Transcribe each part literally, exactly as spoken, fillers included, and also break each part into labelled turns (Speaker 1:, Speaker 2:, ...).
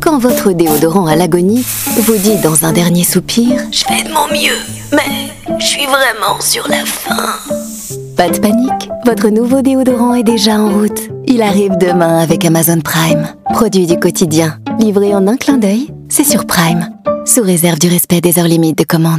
Speaker 1: Quand votre déodorant à l'agonie vous dit dans un dernier soupir « Je fais de mon mieux, mais je suis vraiment sur la fin ». Pas de panique, votre nouveau déodorant est déjà en route. Il arrive demain avec Amazon Prime. Produit du quotidien, livré en un clin d'œil, c'est sur Prime. Sous réserve du respect des heures limites de commande.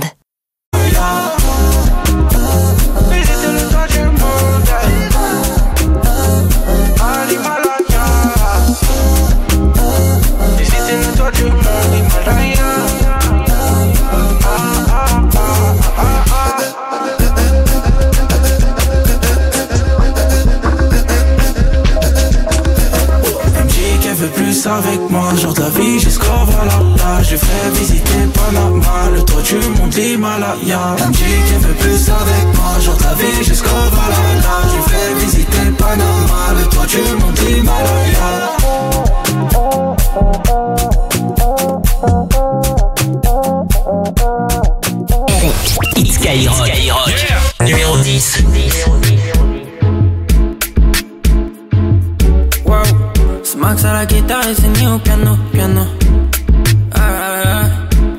Speaker 2: Plus avec moi, genre de la vie jusqu'au Valhalla. Je fais visiter Panama, le toit du monde l'Himalaya. Elle me dit qu'elle veut plus avec moi, genre de la vie jusqu'au Valhalla. Je fais visiter Panama, le toit du monde l'Himalaya.
Speaker 3: It's Skyrock, Skyrock. Yeah. Numéro dix.
Speaker 2: Max à la guitare et c'est ni au piano, piano. Ah, ah, ah,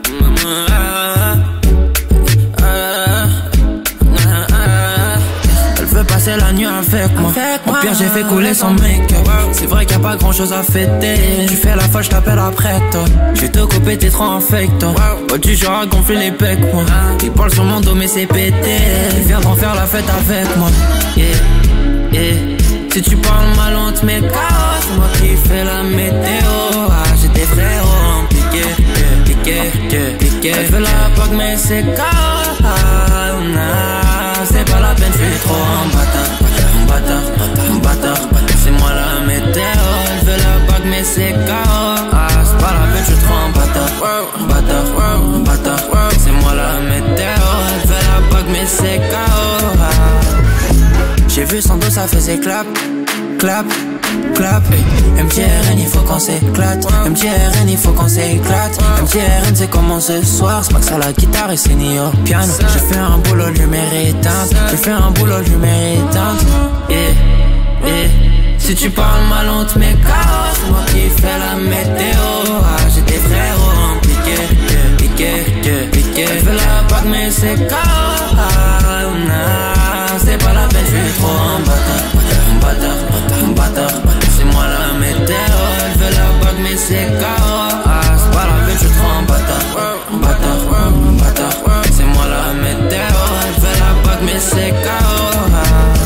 Speaker 2: ah, ah. Elle veut passer la nuit avec moi. Au pire j'ai fait couler son make-up. C'est vrai qu'il y a pas grand chose à fêter. Tu fais la fois, je t'appelle après toi. Je vais te couper, t'es trop en fake toi. Oh, tu joueras à gonfler les pecs moi. Ils parlent sur mon dos mais c'est pété. Ils viendront faire la fête avec moi. Yeah, yeah. Si tu parles mal on te met K O. C'est moi qui fais la météo. Ah j'ai des frérots piqué, piqué, piqué, piqué. Elle veut la bague mais c'est K O. Ah nah, c'est pas la peine, je suis trop un bâtard. Un bâtard, un bâtard. C'est moi la météo. Elle veut la bague mais c'est K O. Ah c'est pas la peine, je suis trop un bâtard. Un bâtard, un bâtard. C'est moi la météo. Elle veut la bague mais c'est K O. Ah. J'ai vu son dos, ça faisait clap, clap, clap. M T R N, il faut qu'on s'éclate. M T R N, il faut qu'on s'éclate. M T R N, c'est comment ce soir. C'est Max à la guitare et c'est ni au piano. J'ai fait un boulot, lumière éteinte. J'ai fait un boulot, lumière éteinte. Yeah, yeah. Si tu parles mal, on te met K O. C'est moi qui fais la météo. Ah, j'ai des frérots piqué, piqué, piqué, piqué. Elle veut la bague, mais c'est K O. Ah, nah. C'est pas la peine, je suis trop un bâtard. Un bâtard, un bâtard. C'est moi la météo. Elle veut la bague mais c'est K O. Ah c'est pas la peine, je suis trop un bâtard. Un bâtard, un bâtard. C'est moi la météo. Elle veut la bague mais c'est K O. Ah.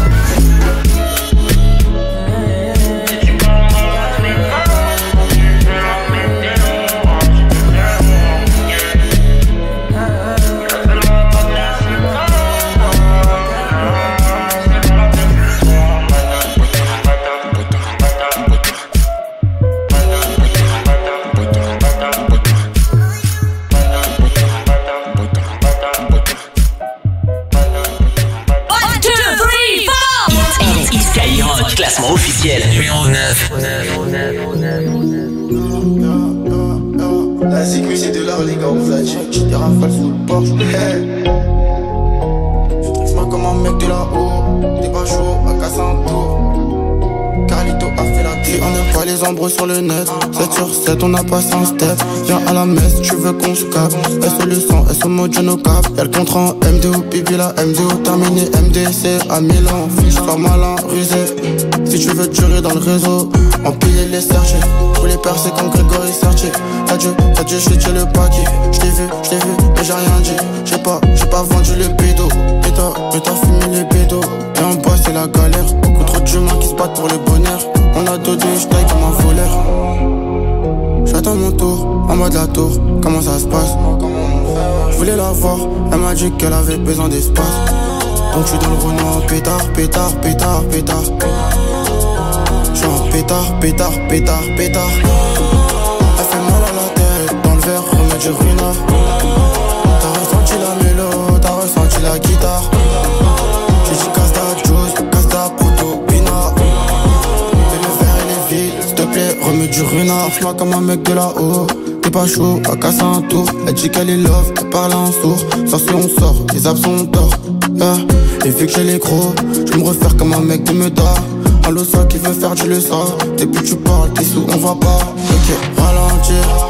Speaker 3: Classement officiel numéro neuf.
Speaker 4: La sécu c'est de l'art les gars, on vous a dit. J'ai des rafales sous le Porsche. Hey. Je vois comme un mec de là-haut. T'es pas chaud, à casser un tour. Carlito a fait la tête. On n'a pas les embrouilles sur le net. sept sur sept, on a passé un step. Viens à la messe, tu veux qu'on se capte. S O le sang, S O mode no cap. Y'a le contrat en M D O, pipi la M D O. Terminé M D C à Milan. Fiche pas malin, rusé. Si tu veux durer dans le réseau, empiler les chercher. Tous les percer comme Grégory Sertier. T'as dû, t'as dû jeter le paquet. J't'ai vu, j't'ai vu, mais j'ai rien dit. J'ai pas, j'ai pas vendu le bédo. Et t'as, mais t'as fumé les bédos. Et en bas c'est la galère. Beaucoup trop d'humains qui se battent pour le bonheur. On a dodé, j'taille comme un voleur. J'attends mon tour, en mode la tour. Comment ça se passe? Je voulais la voir, elle m'a dit qu'elle avait besoin d'espace. Donc j'suis dans le Renault, pétard, pétard, pétard, pétard. J'suis en pétard, pétard, pétard, pétard. Elle fait mal à la tête, dans le verre, remets du ruinard. T'as ressenti la mélo, t'as ressenti la guitare. J'ai dit casse ta juice, casse ta proto, pinard. Fais le verre et les villes, s'il te plaît, remets du ruinard. Fais-moi comme un mec de là-haut. T'es pas chaud, à casser un tour. Elle dit qu'elle est love, elle parle en sourd. Sors si on sort, les absents d'or. Yeah. Et vu que j'ai les gros, je me refaire comme un mec de Meda. Un losa qui veut faire du leçon. Depuis tu parles, t'es sous, on va pas. Ok, ralentir.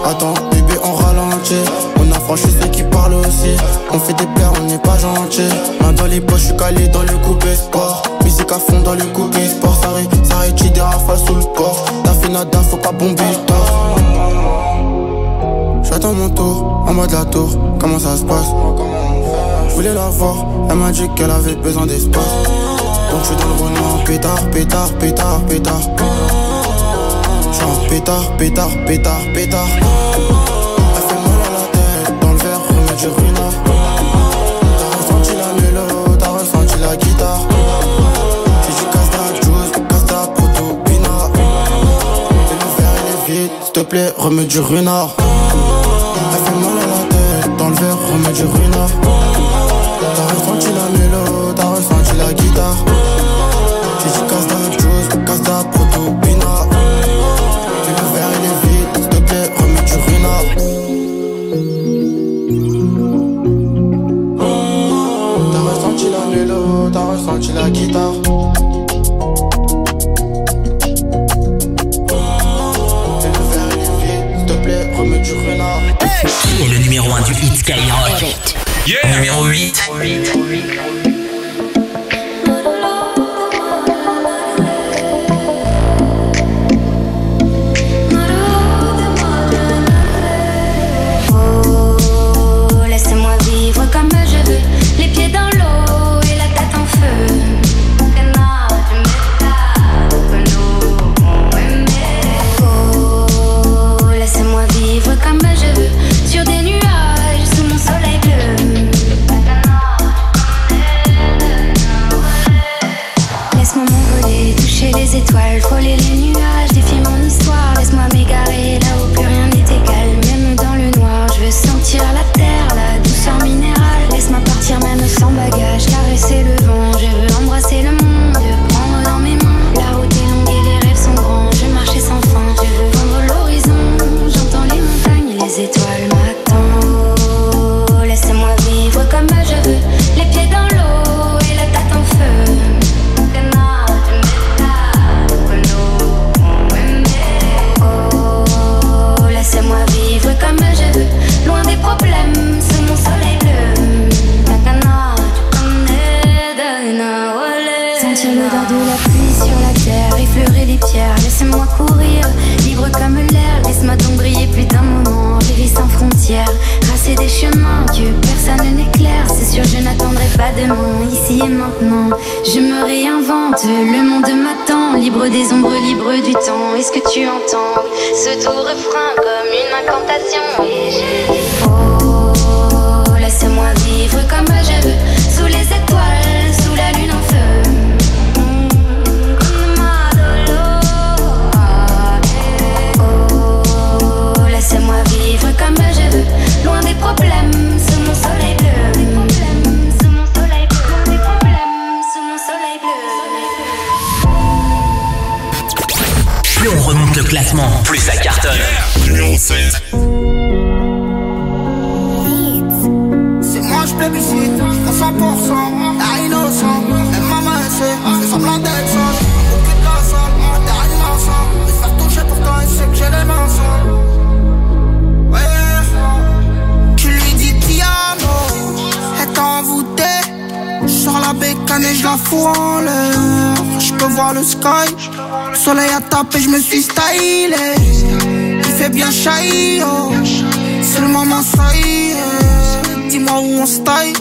Speaker 4: Attends, bébé, on ralentit. On a franchi ceux qui parlent aussi. On fait des plaies, on n'est pas gentil. Main dans les poches, j'suis calé dans le coupé sport. Musique à fond dans le coupé sport. Ça ré, ça rétire des rafales sous le port. T'as fait nada, faut pas bomber le tort. J'attends mon tour, en mode la tour. Comment ça se passe? Je voulais la voir, elle m'a dit qu'elle avait besoin d'espace. Donc j'suis dans le roulement, pétard, pétard, pétard, pétard. J'suis pétard, pétard, pétard, pétard. Elle fait mal à la tête, dans le verre, remets du runard. T'as ressenti la mélo, t'as ressenti la guitare. J'ai dit casse ta juice, casse ta proto-pina. Et le verre il est vide, s'il te plaît, remets du runard. Elle fait mal à la tête, dans le verre, remets du runard. T'as ressenti la mélo, t'as ressenti la guitare. J'ai dit casse ta juice, casse ta proto-pina. Et le verre il est vide, s'il te plaît, remets du runard. T'as ressenti la mélo, t'as ressenti la guitare. Et le verre il est vide, s'il te plaît, remets du runard.
Speaker 3: Qui est le numéro un du hit Skyrock? Yeah. Numéro huit.
Speaker 5: Oh, laissez-moi vivre comme je veux, les pieds dans l'eau et la tête en feu. Oh, laissez-moi vivre comme je veux, sur des nuages sous mon soleil bleu. Laisse-moi m'envoler, toucher les étoiles, frôler les nuages, défier mon histoire. Laisse-moi m'égarer là où plus rien n'est égal, même dans le noir. Je veux sentir la terre, la douceur minérale. Laisse-moi partir même sans bagage, caresser le vent. Je veux embrasser le monde, prendre dans mes mains. La route est longue et les rêves sont grands. Je veux marcher sans fin, je veux vendre l'horizon. J'entends les montagnes et les étoiles m'attendent. Oh, laissez-moi vivre comme je veux, les pieds dans l'eau et la tête en feu. Oh, laissez-moi vivre comme je veux, loin des problèmes, sous mon soleil bleu. Sentir l'odeur de la pluie sur la terre, effleurer les pierres, laissez-moi courir, libre comme l'air. Laisse-moi donc briller plus d'un moment, vivre sans frontières, tracer des chemins que personne n'éclaire. C'est sûr je n'attendrai pas demain, ici et maintenant. Je me réinvente, le monde m'attend, libre des ombres, libre du temps. Est-ce que tu entends ce doux refrain comme une incantation? Et je dis oh, laissez-moi vivre comme je veux, sous les étoiles, sous la lune en feu. Oh, laissez-moi vivre comme je veux, loin des problèmes, sous mon soleil bleu. Sous mon soleil bleu, loin des problèmes, sous mon soleil bleu.
Speaker 3: Plus on remonte le classement, plus ça cartonne. Numéro sept.
Speaker 6: C'est moi je plébiscite, à cent pour cent, à innocent. Même maman elle sait, fait semblant d'être sage. Aucune de la salle, derrière une ensemble. Me faire toucher pourtant elle sait que j'ai les mains sales. Ouais, tu lui dis ti amo, elle t'a envoûté. J'sors la bécane et j'la fous en l'air. J'peux voir le sky, le soleil a tapé, j'me suis stylé. Il fait bien chahi, oh. C'est le moment ça y est. Dis-moi où on se taille.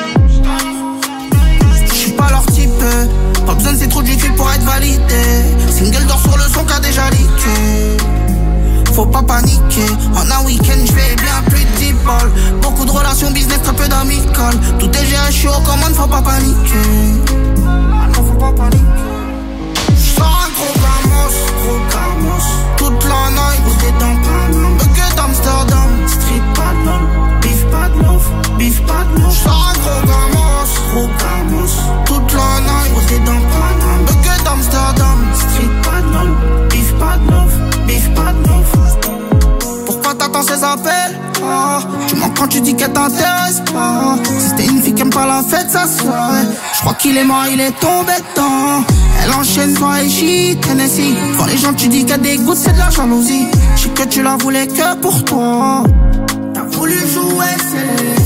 Speaker 6: J'suis pas leur type, pas besoin de c'est trop du cul pour être validé. Single d'or sur le son qu'a déjà leaké. Faut pas paniquer, en un week-end j'fais bien plus de dix balles. Beaucoup de relations business, très peu d'amicales. Tout est géré, j'suis aux commandes, faut pas paniquer. Ah non, faut pas paniquer. J'sors un gros gamos, gros gamos. Toute la night, où t'es dans Paname. Bucket d'Amsterdam, street bad love. Beef bad love, beef bad love. J'sors un gros gamos, gros gamos. Toute la night, où t'es dans Paname. Bucket d'Amsterdam, street bad love. Beef bad love, beef bad love. Pourquoi t'attends ces appels? Ah, tu mens quand tu dis qu'elle t'intéresse pas. Si c'était une fille qui aime pas la fête, ça serait. J'crois qu'il est mort, il est tombé dedans. Elle enchaîne soir et shit, Tennessee. Quand les gens tu dis qu'il y a des gouttes, c'est de la jalousie. Je sais que tu la voulais que pour toi. T'as voulu jouer, c'est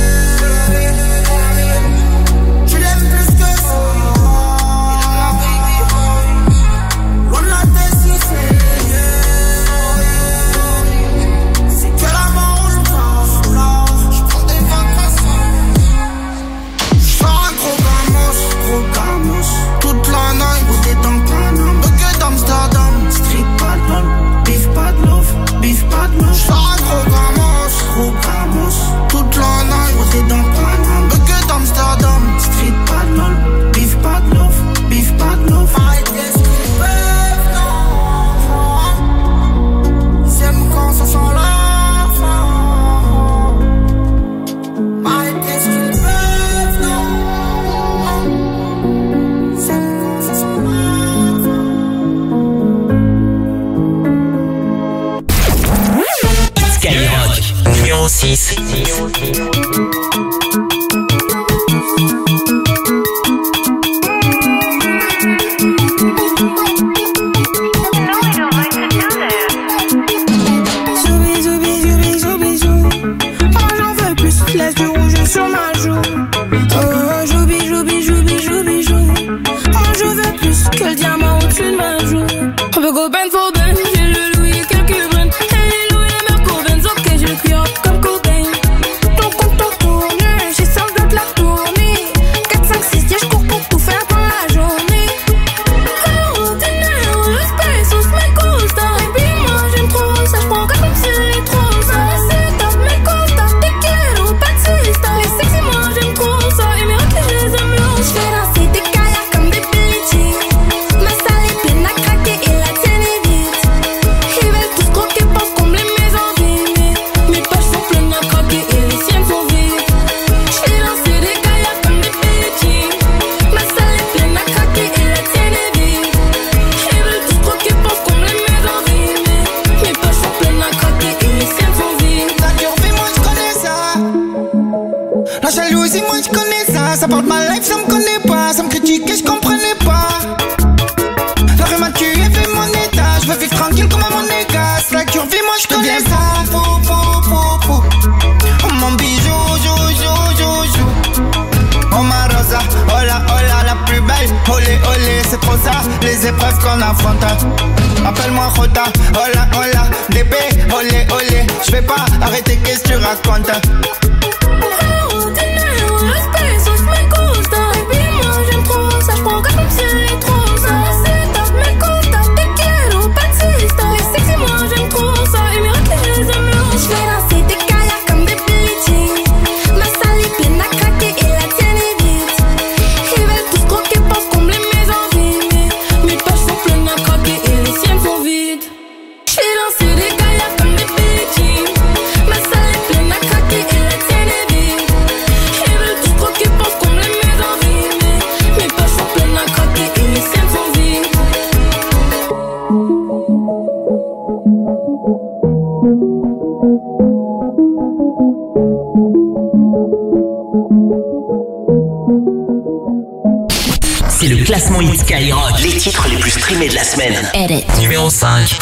Speaker 6: toute la night, posé dans Paname. Bucket d'Amsterdam, street pas de lol. Beef pas de love, beef pas de love. Arrête ce qu'ils peuvent, non. Ils aiment quand ça sent la fin. Arrête ce qu'ils peuvent, non. Ils aiment quand ça sent la fin.
Speaker 3: Skyrock numéro six.
Speaker 6: C'est trop ça, les épreuves qu'on affronte. Appelle-moi Rota, hola hola, D B, olé olé. J'vais pas arrêter, qu'est-ce que tu racontes?
Speaker 3: C'est le classement Hit Skyrock. Les titres les plus streamés de la semaine. Edit. Numéro cinq.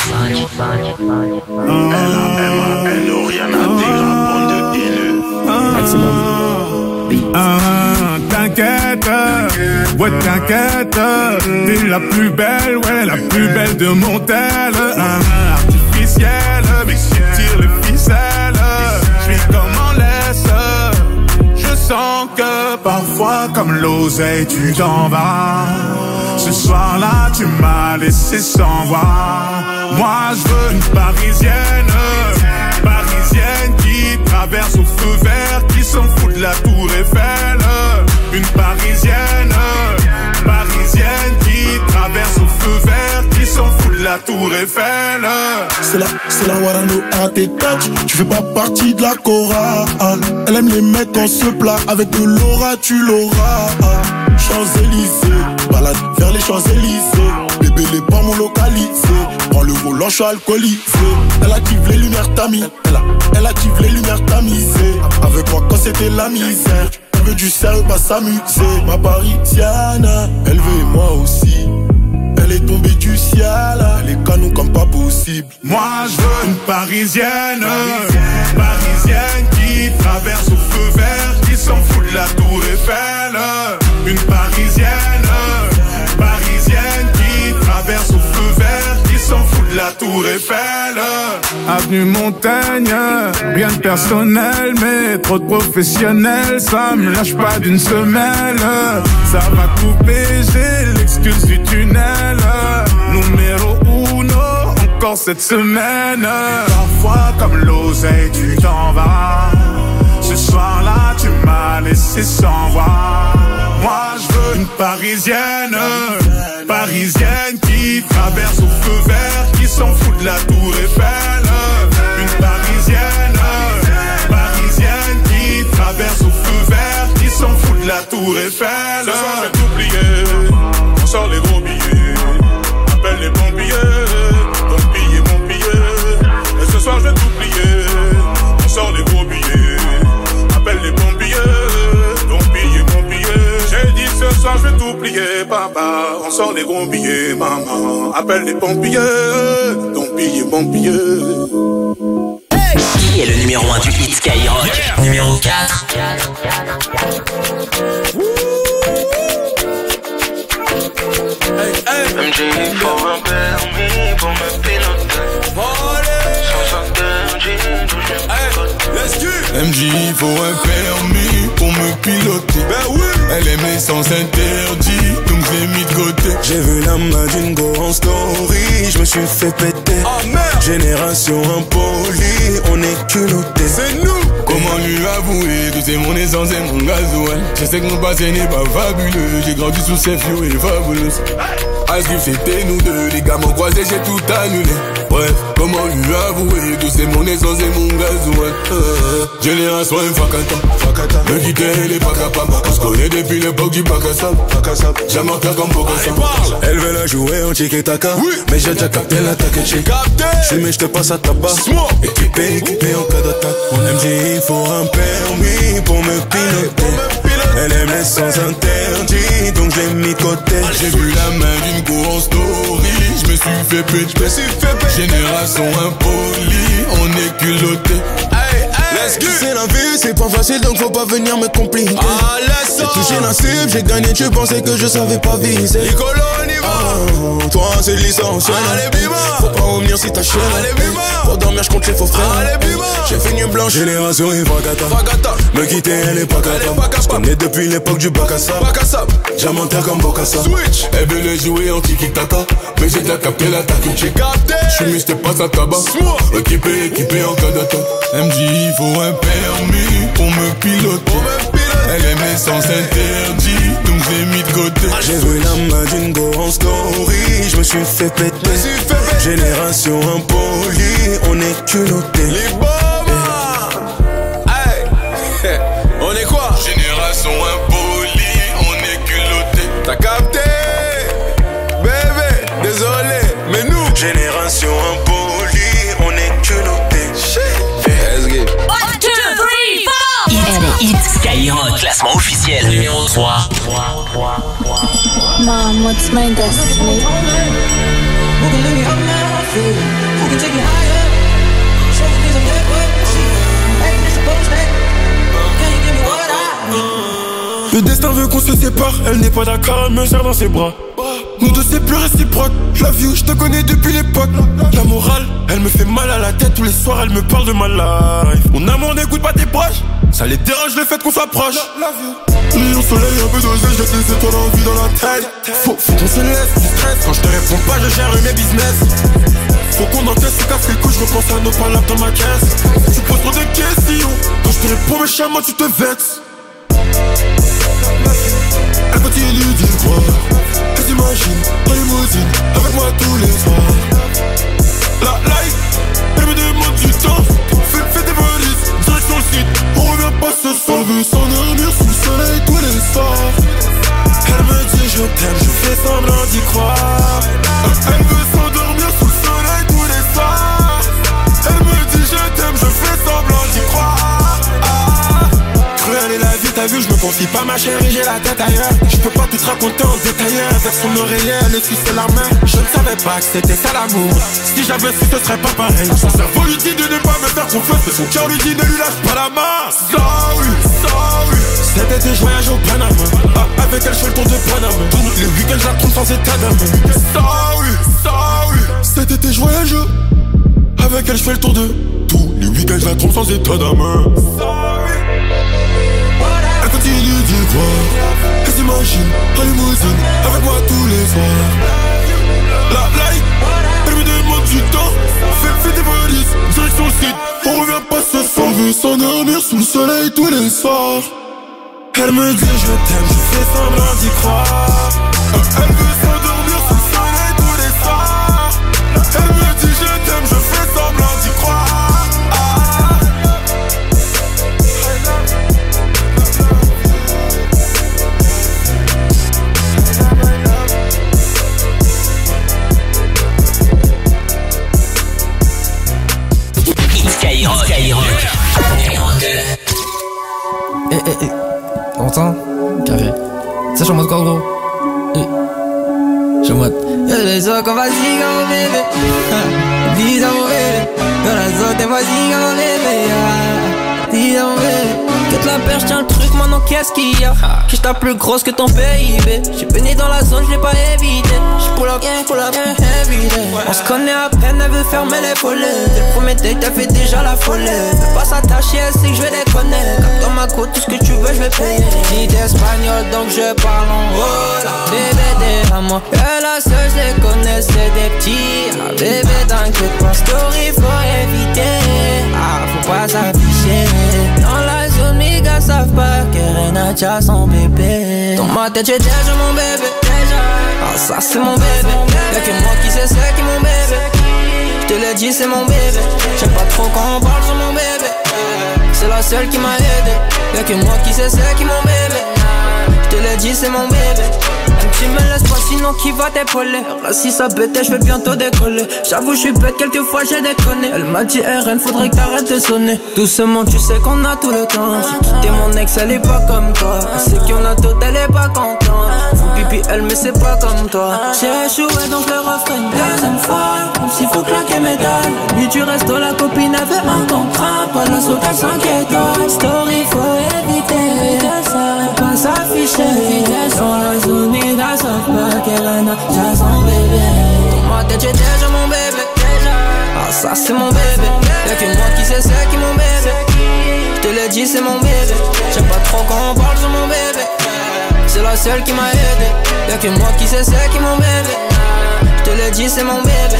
Speaker 7: T'inquiète, ouais t'inquiète, t'es la plus belle, ouais la plus belle de mon tel. Artificielle, mais qui tire les ficelles. J'suis comme en laisse. Je sens que parfois comme l'oseille tu t'en vas. Ce soir-là tu m'as laissé sans voix. Moi je veux une parisienne, parisienne qui traverse au feu vert, qui s'en fout de la tour Eiffel. Une parisienne, parisienne qui traverse au feu vert, qui s'en fout de la tour Eiffel.
Speaker 8: C'est la, c'est la Warano à tes touch. Tu fais pas partie de la chorale. Elle aime les mecs quand se plat. Avec de l'aura tu l'auras. Champs-Élysées, balade vers les Champs-Élysées. Bébé les pas mon localisé. Prends le volant, je suis alcoolisé. Elle active les lumières tamis. Elle, a, elle active les lumières tamisées. Avec moi quand c'était la misère. Elle veut du sérieux, pas s'amuser. Ma parisienne, elle veut moi aussi. ciel, les canons comme pas possible.
Speaker 7: Moi je veux une parisienne, parisienne, parisienne qui traverse au feu vert, qui s'en fout de la tour Eiffel. Une parisienne, parisienne qui traverse au feu vert, qui s'en fout de la tour Eiffel.
Speaker 9: Avenue Montaigne, rien de personnel, mais trop de professionnels, ça me lâche pas d'une semelle. Ça va couper, j'ai l'excuse du tunnel. Numéro uno, encore cette semaine. Parfois comme l'oseille, tu t'en vas. Ce soir-là, tu m'as laissé sans voix. Moi, je veux une parisienne, parisienne qui traverse au feu vert, qui s'en fout de la tour Eiffel. Une parisienne, parisienne qui traverse au feu vert, qui s'en fout de la tour Eiffel.
Speaker 10: Ce soir, je vais t'oublier, on sort les gros billets. Appelle les pompiers, ton billet, mon billet. Et ce soir, je vais t'oublier, on sort les gros billets. Appelle les pompiers, ton billet, mon billet. J'ai dit ce soir je vais t'oublier, papa. On sort les gros billets, maman. Appelle les pompiers, ton billet, mon billet.
Speaker 3: Hey! Qui est le numéro un du hit Skyrock? Yeah! Numéro quatre.
Speaker 2: Hey, hey. M J, il faut un permis pour me piloter. soixante-deux M J, d'où je me
Speaker 8: M J, il faut un permis pour me piloter.
Speaker 10: Ben oui.
Speaker 8: Elle aime les sens interdits, donc je l'ai mis de côté.
Speaker 11: J'ai vu la main d'une go en story, je me suis fait péter.
Speaker 10: Oh merde.
Speaker 11: Génération impolie, on est culotté.
Speaker 10: C'est nous.
Speaker 8: Comment lui avouer que c'est mon essence et mon gasoil? Je sais que mon passé n'est pas fabuleux, j'ai grandi sous ces flots et fabuleux. Asgrif c'était nous deux, les gars m'ont croisé, j'ai tout annulé. Bref, comment lui avouer que c'est mon essence et mon gasoil? euh, Génération infacata, me quitter elle est pas capable. On se connaît depuis l'époque du bac à sable. J'aime en comme Bokassa.
Speaker 11: Elle veut la jouer en tiki-taka, oui. Mais j'ai déjà capté l'attaque. J'ai
Speaker 10: capté.
Speaker 11: Je mais je te passe à tabac. Équipé, équipé en cas d'attaque. M J, il faut un permis pour me piloter. Elle aime les sens interdits, donc je l'ai mis de côté.
Speaker 8: J'ai vu la main d'une go en story, je me suis fait péter. Génération impolie, on est culotté.
Speaker 11: C'est la vie, c'est pas facile donc faut pas venir me compliquer.
Speaker 10: Ah, laisse ça.
Speaker 11: J'ai touché la cible, j'ai gagné, tu pensais que je savais pas viser.
Speaker 10: Nicolo, on y va.
Speaker 11: Oh, toi c'est licence.
Speaker 10: Allez, bima.
Speaker 11: Faut pas revenir si t'as chienne.
Speaker 10: Allez, bima.
Speaker 11: Pour dormir, je compte les faux frères.
Speaker 10: Allez, bima.
Speaker 11: J'ai fait une blanche. Génération Ifagata.
Speaker 10: Fagata.
Speaker 11: Me quitter, elle est pas capable. Je connais depuis l'époque du bac à sable.
Speaker 10: Bac à sable.
Speaker 11: Diamantaire comme Bokassa.
Speaker 10: Switch.
Speaker 8: Elle veut le jouer en tiki-taka, mais j'ai déjà capté l'attaque.
Speaker 10: J'ai capté.
Speaker 8: J'suis mis, j'te passe à tabac. Équipé, équipé en cas d'attaque. M J, il faut un permis pour me piloter. Elle aime les sens interdits, donc j'ai mis de côté.
Speaker 11: J'ai vu la main d'une go en story, je me suis fait péter. Génération impolie, on est culotté.
Speaker 10: Les bombes. Hey. On est quoi?
Speaker 8: Génération impolie, on est culotté.
Speaker 10: T'as capté? Bébé, désolé, mais nous.
Speaker 11: Génération impolie, on est culotté.
Speaker 10: Let's get.
Speaker 3: One, two, three, four. Hit Skyrock, classement officiel numéro trois.
Speaker 12: Mom, what's my destiny? Who can lift me up now? Who can take me higher? Show me things I'm never seen. Ain't this supposed to? Can you give me what I need?
Speaker 8: Le destin veut qu'on se sépare, elle n'est pas d'accord, elle me serre dans ses bras. Nous deux c'est plus réciproque, je la view, je te connais depuis l'époque. La morale, elle me fait mal à la tête, tous les soirs elle me parle de ma life. Mon amour n'écoute pas tes proches, ça les dérange le fait qu'on s'approche. Lion soleil, un peu dosé, je te laisse toi l'envie dans la tête. Faut, faut qu'on se laisse du stress, quand je te réponds pas je gère mes business. Faut qu'on encaisse ce casse les couilles, je repense à nos palabres dans ma caisse. Tu poses trop de questions, quand je te réponds méchamment tu te vexes. Elle continue d'y croire, elle s'imagine en limousine avec moi tous les soirs. La life, elle me demande du temps, fais, fais tes valises, direction le site, on revient pas ce soir. Elle veut s'endormir sous le soleil tous les soirs. Elle me dit je t'aime, je fais semblant d'y croire. Elle veut s'endormir sous le soleil tous les soirs. Elle me dit je t'aime, je fais semblant d'y croire. Ah, cruelle est la vie, ta
Speaker 11: l'as vu, je me confie pas ma chérie, j'ai la tête ailleurs. Je peux pas tout te raconter en détail. Avec son oreiller, elle suce la main. Je ne savais pas que c'était ça l'amour. Si j'avais su, ce serait pas pareil. Son cerveau lui dit de ne pas me faire confiance, mais son cœur lui dit ne lui lâche pas la main. Sorry, sorry. Cet été je voyage au Panama. Ah, avec elle je fais le tour de Panama. Tous les week-ends je la trouve sans état d'âme. Sorry, sorry. Cet été je voyage. Avec elle je fais le tour de. Tous les week-ends je la trouve sans état d'âme. Sorry. Elle continue d'y croire. Elle s'imagine en limousine avec moi tous les soirs. La light, elle me demande du temps. Fais, fais des valises, direction le site. On revient pas ce soir. On veut s'endormir sous le soleil tous les soirs. Elle me dit je t'aime, je fais semblant d'y croire. Elle veut s'endormir sous le soleil tous les soirs. Elle me dit je t'aime, je fais semblant d'y croire. Ah.
Speaker 3: Skyrock, Skyrock.
Speaker 13: Eh eh eh, t'entends? Carré. Ça je suis en mode quoi gros? Eh. Je suis en mode y'a les autres qu'on va ziga mon bébé. Dis à mon bébé. Y'a les autres qu'on va ziga mon bébé. Dis à mon bébé.
Speaker 2: Quitte la perche, tiens le truc, maintenant qu'est-ce qu'il y a? Que j't'as plus grosse que ton P I B. J'ai baigné dans la zone, j'l'ai pas évité. J'pull up, pull up, heavy day. On se connaît à peine, elle veut fermer les volets. Dès le premier date, elle fait déjà la folie. Fais pas s'attacher, elle sait que j'vais déconner. Comme dans ma côte, tout ce que tu veux, j'vais payer. J'ai d'espagnol, donc je parle en hola. Bébé, derrière que la seule, j'les connais, c'est des petits. Ah, bébé, t'inquiète pas, story, faut éviter. Ah, faut pas s'afficher. Dans la zone, mes gars savent pas que Renacha son bébé. Dans ma tête j'ai déjà mon bébé. Ah ça c'est mon bébé. Y'a que moi qui sais c'est qui mon bébé. J'te l'ai dit c'est mon bébé. J'aime pas trop quand on parle sur mon bébé. C'est la seule qui m'a aidé. Y'a que moi qui sais c'est qui mon bébé. J'te l'ai dit c'est mon bébé. Tu me laisses pas sinon qui va t'épauler. Si ça bête je vais bientôt décoller. J'avoue je suis bête quelquefois j'ai déconné. Elle m'a dit R N faudrait que t'arrêtes de sonner. Doucement tu sais qu'on a tout le temps. J'ai quitté mon ex elle est pas comme toi. Elle sait qu'on a tout elle est pas contente. Faut pipi elle mais c'est pas comme toi. J'ai échoué donc je le referai une deuxième fois. Même s'il faut claquer mes dalles. Lui tu restes la copine avait un contrat. Pas la saute à cinq étoiles. Story faut éviter. Pas s'afficher. Dans la zone il a sauf pas qu'elle a déjà son bébé. Dans ma tête j'ai déjà mon bébé. Ah ça c'est mon bébé. Y'a que moi qui sais c'est qui mon bébé. J'te l'ai dit c'est mon bébé. J'aime pas trop quand on parle sur mon bébé. C'est la seule qui m'a aidé. Y'a que moi qui sais c'est qui mon bébé. J'te l'ai dit c'est mon bébé.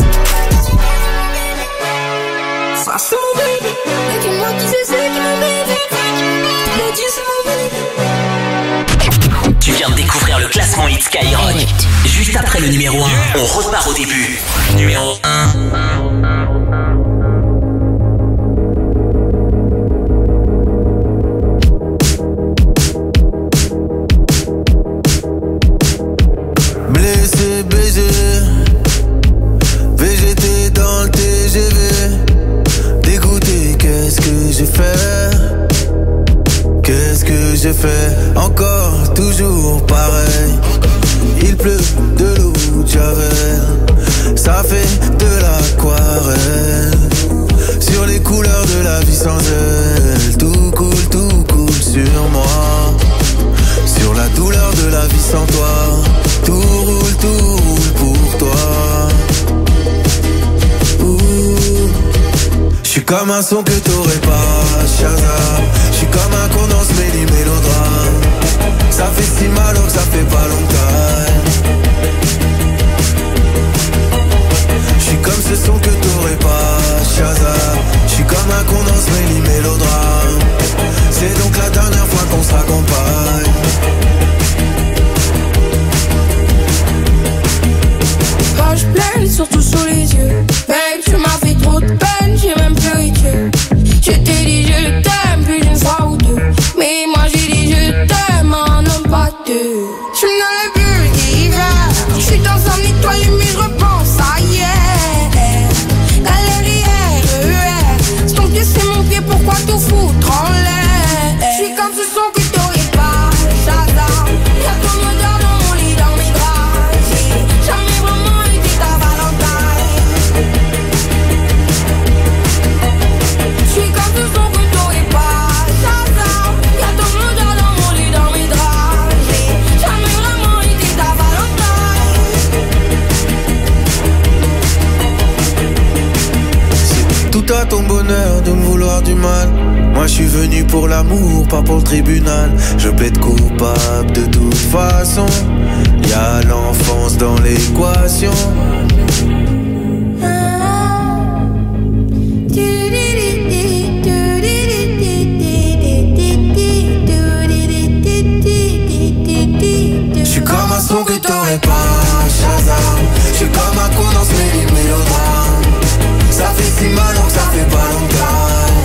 Speaker 2: Ça c'est mon bébé. Y'a que moi qui sais c'est qui mon bébé. J'te l'ai dit c'est mon bébé.
Speaker 3: Tu viens de découvrir le classement Hit Skyrock. Juste après le numéro un, on repart au début. Numéro un.
Speaker 11: Blessé, baisé, V G T dans le T G V. Dégoûté, qu'est-ce que j'ai fait? Qu'est-ce que j'ai fait? Encore, toujours pareil. Il pleut de l'eau de Javel. Ça fait de l'aquarelle. Sur les couleurs de la vie sans elle. Tout coule, tout coule sur moi. Sur la douleur de la vie sans toi. Tout roule, tout roule pour toi. J'suis comme un son que t'aurais pas, Shazam. J'suis comme un condense méli mélodrame. Ça fait si mal alors que ça fait pas longtemps. J'suis comme ce son que t'aurais pas, Shazam. J'suis comme un condense méli mélodrame. C'est donc la dernière fois qu'on se raccompagne.
Speaker 14: Quand je pleure, surtout sous les yeux. Babe, tu m'as fait trop de peine, j'ai même pleuré Dieu. Je t'ai dit je t'aime plus d'une fois ou deux. Mais moi j'ai dit je t'aime, un homme pas deux. Je suis dans le bulle d'hiver. Je suis dans un étoile mais je repense à hier. Galerie R E R. C'est ton pied, c'est mon pied, pourquoi tout foutre en l'air? Je suis comme ce son que t'aurais
Speaker 15: honneur de me vouloir du mal. Moi je suis venu pour l'amour, pas pour le tribunal. Je plaide coupable de toute façon. Y'a l'enfance dans l'équation. J'suis comme un son que t'aurais pas, Shazam. J'suis comme un con dans ce mélodrame. Ça fait si mal donc ça fait pas longtemps.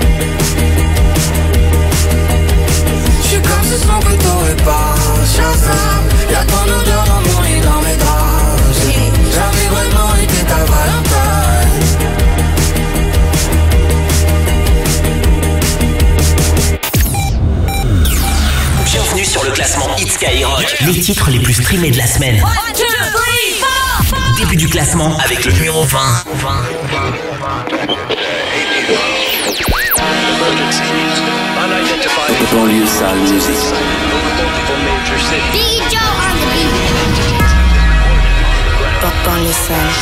Speaker 15: J'suis comme ce son que t'aurais pas, Shazam. Y'a tant d'odeur dans mon lit, dans mes draps. J'ai jamais vraiment été ta Valentine.
Speaker 3: Bienvenue sur le classement Hit Skyrock. Les titres les plus streamés de la semaine. one, two, three, four. Début du classement avec le numéro vingt.
Speaker 15: Banlieue sale musique.
Speaker 5: D J on the beat. Banlieue sale.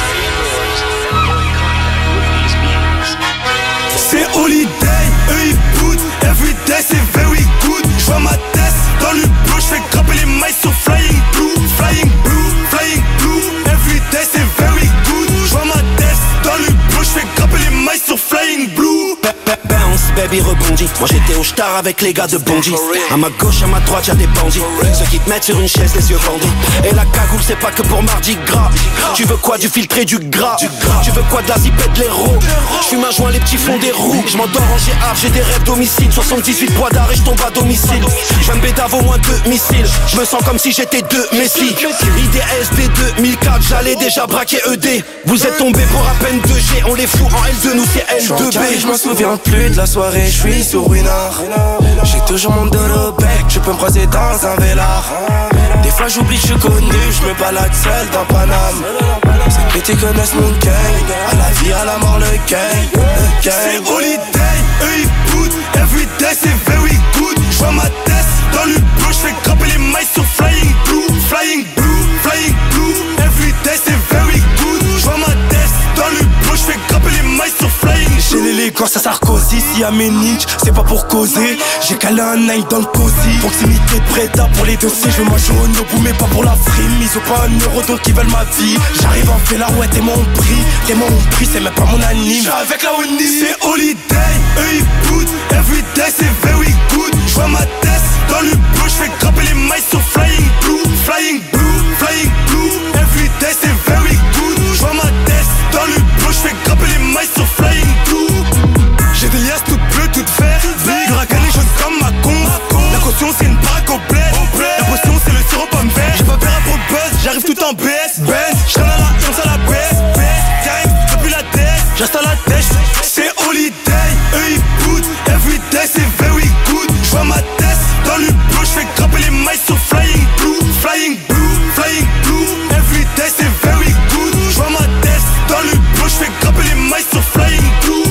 Speaker 8: C'est holiday, eux ils boutent. Everyday c'est very good. J'vois ma tête dans le bleu, j'fais grimper les mailles sur flying blue. Flying blue, flying blue. Everyday c'est very good. J'vois ma tête dans le bleu, j'fais grimper les mailles sur flying blue.
Speaker 16: Bounce, baby rebondit. Moi j'étais au star avec les gars de Bondy. À ma gauche, à ma droite, y'a des bandits. Ceux qui te mettent sur une chaise, les yeux bandits. Et la cagoule, c'est pas que pour mardi gras. Tu veux quoi, du filtré, du gras? Tu veux quoi, de la zipette, de l'héros? J'fume un joint, les petits fonds des roues. J'm'endors en G A, j'ai des rêves d'homicide. soixante-dix-huit bois d'arrêt, j'tombe à domicile. J'vais me bédave au moins deux missiles. J'me sens comme si j'étais deux Messi. I D S D deux mille quatre, j'allais déjà braquer E D. Vous êtes tombés pour à peine deux G. On les fout en L deux, nous c'est L deux B.
Speaker 15: Je m'en souviens plus de la soirée, je suis sur Winard. J'ai toujours mon dos au bec, je peux me croiser dans un vélard. Des fois j'oublie que je suis connu, je me balade seul dans Paname. Ces petits connaissent mon gang, à la vie, à la mort, le gang, le gang.
Speaker 8: C'est holiday, eux ils boutent. Everyday c'est very good. J'vois ma tête dans le bleu, j'fais grimper les mailles sur flying blue. Flying blue, flying blue. Everyday c'est very good. J'vois ma tête dans le bleu, j'fais grimper les mailles sur flying blue.
Speaker 16: J'ai l'élégance à Sarkozy, si à mes niches, c'est pas pour causer. J'ai calé un nine dans le cosy. Proximité de Preda pour les dossiers. Je veux manger au Nobu mais pas pour la frime. Ils ont pas un euro donc ils veulent ma vie. J'arrive en fait la ouais t'es mon prix. T'es mon prix, c'est même pas mon anime.
Speaker 8: J'suis avec la Oni. C'est holiday, eux ils boutent. Everyday c'est very good. J'vois ma tête dans le bleu, j'fais grimper les mailles sur flying blue. Flying blue, flying blue. Everyday c'est very good. J'vois ma tête dans le bleu, j'fais grimper les mailles sur flying blue. J'ai des liasses toutes bleues, toutes vertes. Big racané, chose comme ma con. La caution c'est une baraque complète. La potion c'est le sirop pomme vert. J'ai pas peur pour le buzz, j'arrive tout en B S. Benz, j'traîne à la comme ça la baisse. Gang, depuis la tête, j'reste à la tête. C'est holiday, eux ils boutent. Everyday c'est very good. J'vois ma tête dans le bleu, j'fais grimper les mailles sur flying blue. Flying blue, flying blue. Everyday c'est very good. J'vois ma tête dans le bleu, j'fais grimper les mailles sur flying blue.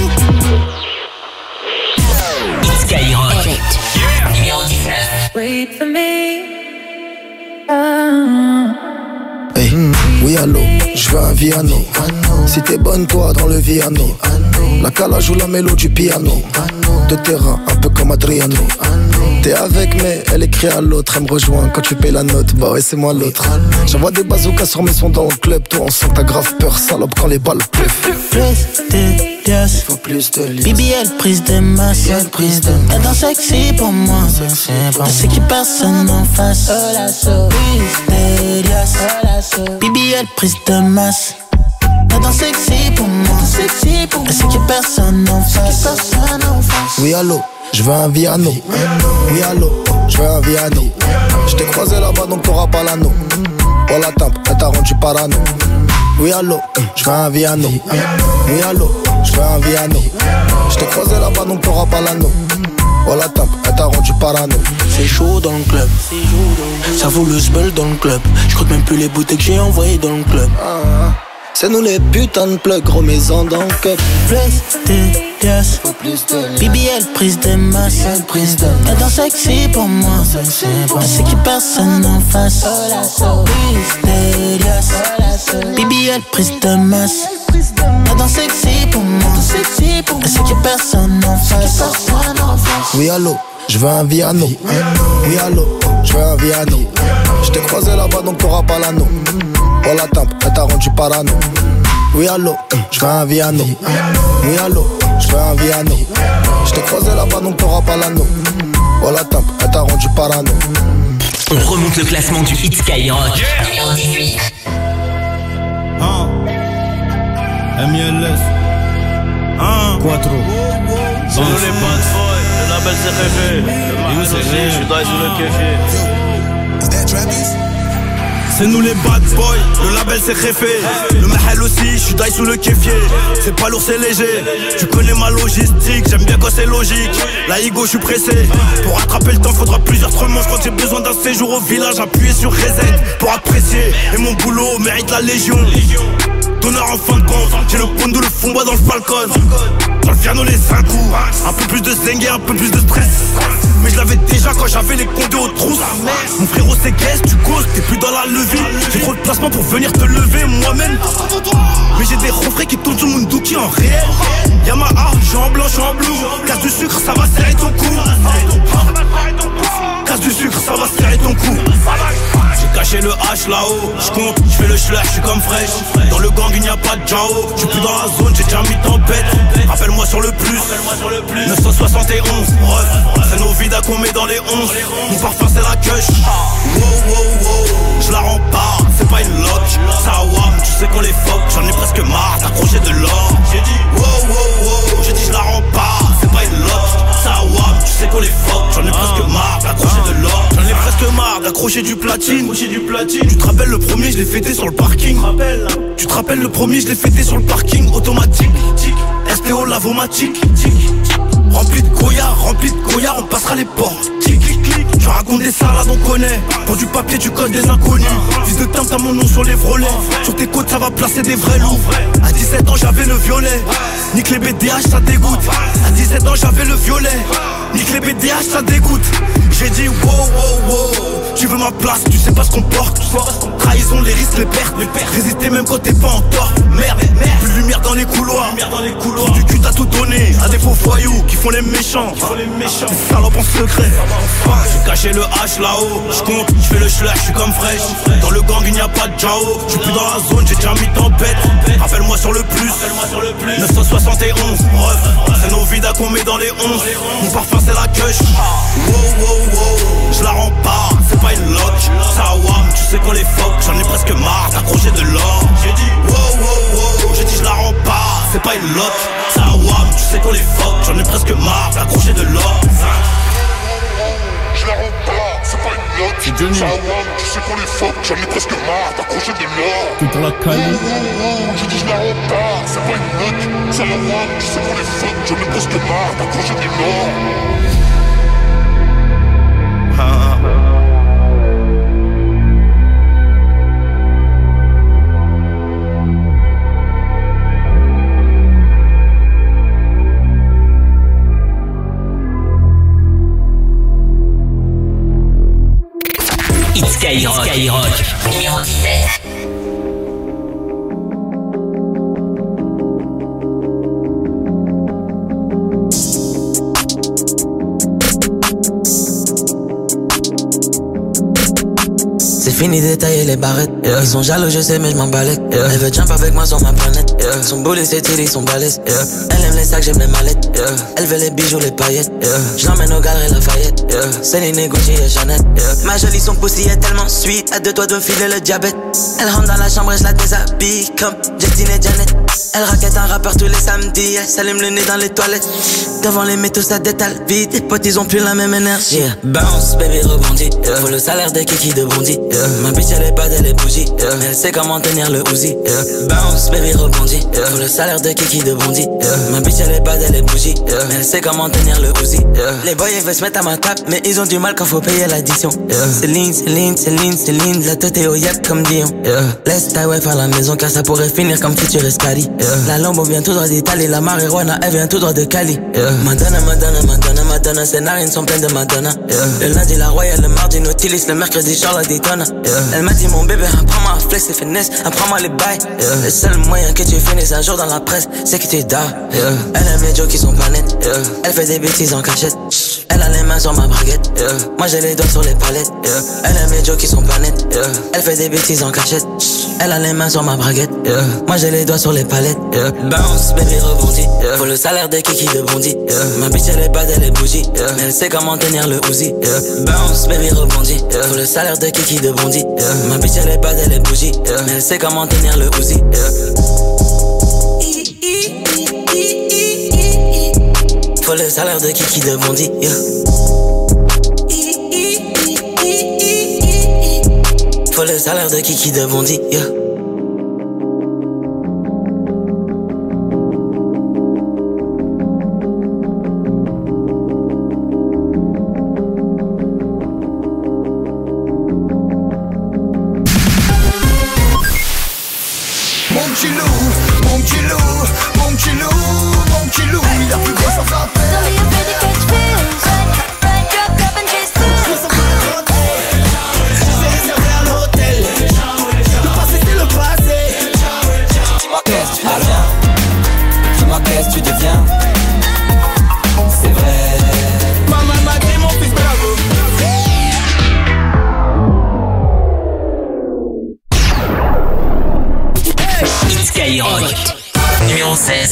Speaker 3: Skyrock. Numéro dix-neuf.
Speaker 17: Wait for me.
Speaker 18: Hey, oui allô, je veux un Viano. Si t'es bonne toi dans le Viano. La cala joue la mélo du piano. De terrain, un peu comme Adriano. T'es avec mais elle écrit à l'autre. Elle me rejoint quand tu payes la note. Bah ouais c'est moi l'autre. J'envoie des bazookas sur mes sons dans le club. Toi on sent t'as grave peur salope quand les balles pleuvent.
Speaker 16: Yes. Faut plus de liens. B B L, prise de masse. Prise de masse. Elle danse sexy pour moi. Je sais qu'il personne en face. Prise de lias. B B L, prise de masse. Elle danse sexy pour moi. Je sais qu'il personne en face.
Speaker 18: Oui allô, je veux un Viano. Oui allô, je veux un Viano. Je t'ai croisé là-bas donc t'auras pas l'anneau. Oh la tempe, elle t'a rendu parano. Oui allô, je veux un Viano. Oui allô, je veux un Viano. Je t'ai croisé là-bas donc t'auras pas l'anneau. Oh la tempe, elle t'a rendu parano.
Speaker 16: C'est chaud dans le club. Ça vaut le sbel dans le club. Je crois même plus les bouteilles que j'ai envoyées dans le club.
Speaker 18: Ah, c'est nous les putains de plugs, gros maison dans le cup.
Speaker 16: Plus de liasses. B B L, prise de masse. Elle danse sexy pour moi. Je sais qu'il personne en face. Prise de liasses. B B L, prise de masse.
Speaker 6: Attends sexy pour moi, sexy pour moi. Et c'est qu'il y a personne en face.
Speaker 18: Oui allô, je veux un Viano. Oui allô, je veux un Viano. Je t'ai croisé là-bas donc t'auras pas l'anneau. Oh la tempe, elle t'a rendu parano. Oui allô, je veux un Viano. Oui allô, je veux un Viano. Je t'ai croisé là-bas donc t'auras pas l'anneau. Oh la tempe, elle t'a rendu parano.
Speaker 3: On remonte le classement du hit Skyrock.
Speaker 17: Numéro dix-huit.
Speaker 19: Hein M L S Hein Quattro
Speaker 20: C'est nous les bad boys, le label c'est rêvé. Le Mahal aussi, je suis dans sous le kéfier.
Speaker 19: C'est nous les bad boys, le label c'est réfé. Le Mahal aussi, je suis die sous le kéfier. C'est pas lourd, c'est léger. Tu connais ma logistique, j'aime bien quand c'est logique. La Igo, je suis pressé. Pour attraper le temps, faudra plusieurs trements. Je crois que j'ai besoin d'un séjour au village, appuyer sur reset pour apprécier. Et mon boulot mérite la légion. Donneur en fin de compte, j'ai le pondo, le fond bois dans le falcon. Dans le piano les cinq coups. Un peu plus de zingue et un peu plus de stress. Mais je l'avais déjà quand j'avais les comptés aux trousses. Mon frérot c'est guest, tu causes, t'es plus dans la levée. J'ai trop de placement pour venir te lever moi-même. Mais j'ai des refrains qui tournent sur mon dookie en réel. Yamaha, je suis en blanc, je suis en bleu. Casse du sucre, ça va serrer ton cou. Casse du sucre, ça va serrer ton cou. J'ai caché le H là-haut, j'compte, j'fais le schlag, j'suis comme fraîche. Dans le gang il n'y a pas de Jao, j'suis plus dans la zone, j'ai déjà mis tempête. Rappelle-moi sur le plus, neuf cent soixante et onze, ref. C'est nos vidas qu'on met dans les onze. Mon parfum c'est la cush. Wow wow wow, j'la rends pas, c'est pas une lock. Ça wam, tu sais qu'on les fuck, j'en ai presque marre d'accrocher de l'or. J'ai dit wow wow wow, j'ai dit j'la rends pas, c'est pas une lock. Ça wam, tu sais qu'on les fuck, j'en ai presque marre d'accrocher de l'or. J'en ai presque marre d'accrocher du platine. Du platine. Tu te rappelles le premier, je l'ai fêté sur le parking. Tu te rappelles le premier, je l'ai fêté sur le parking automatique. S T O lavomatique. Rempli de Goya, rempli de Goya, on passera les portes. Clic, clic, clic. Tu racontes des salades, on connaît. Pour du papier, tu codes des inconnus. Fils de temps, t'as mon nom sur les vrolets. Sur tes côtes, ça va placer des vrais loups. À dix-sept ans, j'avais le violet. Nique les B D H, ça dégoûte. À dix-sept ans, j'avais le violet. Nique les B D H, ça dégoûte. J'ai dit wow, wow, wow. Tu veux ma place, tu sais pas ce qu'on porte. Trahison, les risques, les pertes. Résister même quand t'es pas en tort. Merde, plus de lumière dans les couloirs. Trop du cul, t'as tout donné à des faux voyous qui font les méchants. Des salopes en secret. J'ai caché le H là-haut. J'compte, j'fais le schlag, j'suis comme fraîche. Dans le gang, il n'y a pas de Jao. J'suis plus dans la zone, j'ai déjà mis tempête. Rappelle-moi sur le plus. neuf cent soixante et onze, ref. C'est nos vidas qu'on met dans les onze. Mon parfum c'est la cush. Wow, wow, wow. J'la rends pas, c'est pas une lock. Ça wam, tu sais qu'on les fuck. J'en ai presque marre d'accrocher de l'or. J'ai dit wow, wow, wow. J'ai dit j'la rends pas, c'est pas une lock. Ça wam, tu sais qu'on les fuck. J'en ai presque marre d'accrocher de l'or.
Speaker 21: J'la rends pas, c'est pas une lock. Ça wam, tu sais qu'on les fuck. J'en ai presque marre d'accrocher de l'or.
Speaker 19: Tout pour la Cali.
Speaker 21: J'ai dit j'la rends pas, c'est pas une lock. Ça wam, tu sais qu'on les fuck. J'en ai presque marre d'accrocher de l'or.
Speaker 3: It's Skyrock. Skyrock.
Speaker 17: Numéro dix-sept.
Speaker 13: C'est fini d'étailler les barrettes, yeah. Ils sont jaloux, je sais, mais je m'en balèque, yeah. Elle veut jump avec moi sur ma planète, yeah. Son boulet, c'est tiré, son balèze, yeah. Elle aime les sacs, j'aime les mallettes, yeah. Elle veut les bijoux, les paillettes, yeah. Je l'emmène au galeries Lafayette, yeah. Céline, Gucci et Jeannette, yeah. Ma jolie, son pussy est tellement sweet, à deux doigts de me filer le diabète. Elle rentre dans la chambre et je la déshabille comme Justine et Janet. Elle raquette un rappeur tous les samedis, elle s'allume le nez dans les toilettes. Devant les métaux, ça détale vite, les potes, ils ont plus la même énergie, yeah. Bounce, baby, rebondit, yeah. Faut le salaire de Kiki de Bondy, yeah. Ma bitch, elle est pas elle est bougie, yeah. Elle sait comment tenir le Uzi, yeah. Bounce, baby, rebondit, yeah. Faut le salaire de Kiki de Bondy, yeah. Ma bitch, elle est pas elle est bougie, yeah. Elle sait comment tenir le Uzi, yeah. Les boys, ils veulent se mettre à ma table, mais ils ont du mal quand faut payer l'addition, yeah. Céline, Céline, Céline, Céline, la tête est au yak comme Dion, yeah. Laisse ta wife à la maison car ça pourrait finir comme Futur Escali, yeah.
Speaker 2: yeah. La Lambo vient tout droit d'Italie, la marijuana elle vient tout droit de Cali, yeah. Madonna, Madonna, Madonna, Madonna, ses narines sont pleines de Madonna, yeah. Le lundi la Royale, le mardi Nautilus, le mercredi Charlotte Daytona, yeah. Elle m'a dit mon bébé, apprends-moi à flex et finesse, apprends-moi les bails, yeah. Le seul moyen que tu finisses un jour dans la presse, c'est que tu dors, yeah. Elle aime les jokes qui sont pas nets, yeah. Elle fait des bêtises en cachette, elle a les mains sur ma braguette, yeah. Moi j'ai les doigts sur les palettes, yeah. Elle aime les jokes qui sont pas nets, yeah. Elle fait des bêtises en cachette, elle a les mains sur ma braguette, yeah. Moi j'ai les doigts sur les palettes, yeah. Bounce, baby rebondit, yeah. Faut le salaire de Kiki de Bondy, yeah. Ma bitch elle est bad, elle est bougie, yeah. Mais elle sait comment tenir le Uzi, yeah. Bounce, baby rebondit, yeah. Faut le salaire de Kiki de Bondy, yeah. Ma bitch elle est bad, elle est bougie, yeah. Mais elle sait comment tenir le Uzi, yeah. Faut le salaire de Kiki de Bondy, yeah. Faut le salaire de Kiki de Bondy, yeah.
Speaker 6: Mon petit loup, mon petit loup, mon petit loup, mon petit loup, il a plus beau sans sa peine.
Speaker 2: Qu'est-ce que tu deviens? C'est vrai.
Speaker 11: Maman m'a dit mon fils bravo.
Speaker 3: It's Skyrock numéro seize.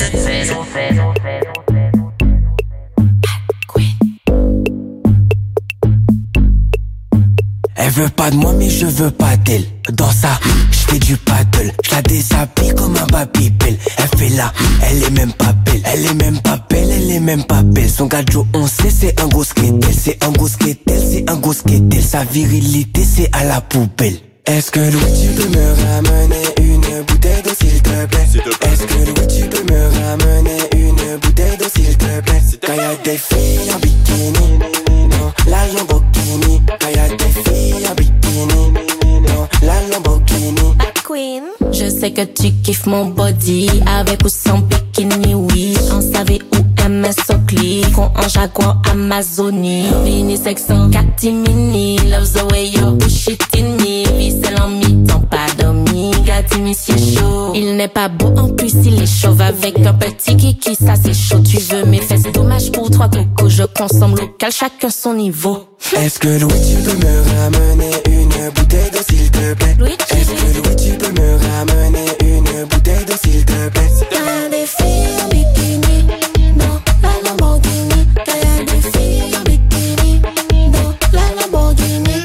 Speaker 15: Elle veut pas de moi mais je veux pas d'elle. Dans ça, je fais du paddle. Je la déshabille comme un babybel. Elle fait là, elle est même pas belle. Elle est même pas belle, elle est même pas belle. Son gadjo on sait c'est un gros skatel. C'est un gros skatel, c'est un gros skatel. Sa virilité c'est à la poubelle. Est-ce que Louis tu peux me ramener une bouteille d'eau s'il te plaît? Est-ce que Louis tu peux me ramener une bouteille d'eau s'il te plaît? Quand y'a des filles en bikini, non, la Lamborghini. Quand y'a des filles en bikini, non, la Lamborghini.
Speaker 1: Queen, je sais que tu kiffes mon body, avec ou sans bikini, oui. On savait où M S Oakley, qu'on en Jaguar Amazonie. Vini sexo, catimini, love the way you push it in me. Vicelle en mi-temps, pas dormi, gâti monsieur chaud. Il n'est pas beau, en plus il est chauve, avec un petit kiki, ça c'est chaud. Tu veux mes fesses, dommage pour trois cocos, je consomme local, chacun son niveau.
Speaker 15: Est-ce que Louis tu peux me ramener une bouteille d'eau s'il te plaît? Est-ce que Louis tu peux me ramener une bouteille d'eau s'il te plaît?
Speaker 1: Y'a des filles en bikini, non, la Lamborghini. Y'a des filles en bikini, non, la Lamborghini.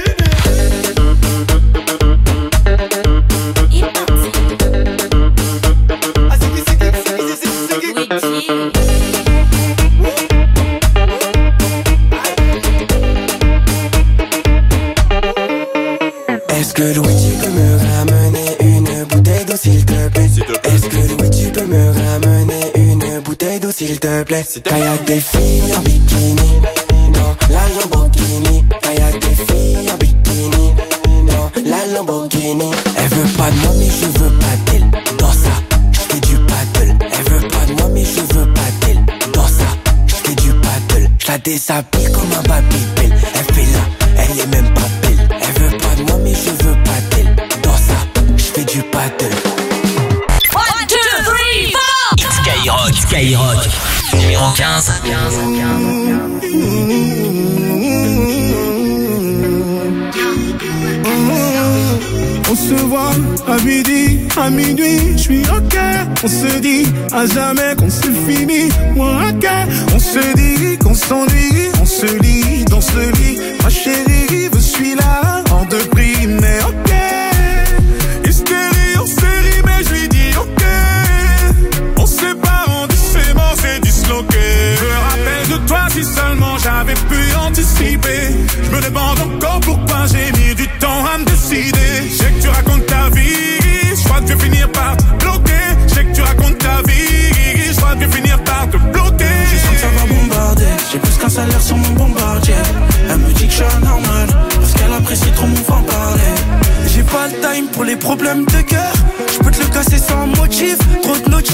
Speaker 15: Est-ce que Louis tu peux me ramener une bouteille d'eau s'il te plaît? Est-ce que Louis tu peux me ramener une bouteille d'eau s'il te plaît? Quand y'a des filles en bikini, non, la Lamborghini. Quand y'a des filles en bikini, non, la Lamborghini. Elle veut pas de moi mais je veux pas d'elle. Dans ça, je fais du paddle. Elle veut pas de moi mais je veux pas d'elle. Dans ça, je fais du paddle. Je la déshabille comme un babybel. Elle fait là, elle est même pas belle. Elle veut pas de moi mais je veux pas d'elle. Dans ça, je fais du paddle.
Speaker 3: one, two, three, four. It's Skyrock, Skyrock numéro quinze.
Speaker 9: On se voit à midi, à minuit, je suis ok. On se dit à jamais qu'on se finit, moi ok. On se dit qu'on s'ennuie, on se lit dans ce lit. Ma chérie, je suis là, hors de prix, mais ok. Hystérie, on série, mais je lui dis ok. On se sépare en doucement, c'est disloqué. Je me rappelle de toi si seulement j'avais pu anticiper. Je me demande encore pourquoi j'ai mis du temps à me décider. Je sais que tu racontes ta vie, je crois que je vais finir par te bloquer. Je sais que tu racontes ta vie, je crois que je vais finir par te bloquer.
Speaker 6: Je sens que ça va bombarder, j'ai plus qu'un salaire sur mon bombardier. Elle me dit que je suis anormal, parce qu'elle apprécie trop mon franc-parler. J'ai pas le time pour les problèmes de cœur, je peux te le casser sans motif. Trop de notifs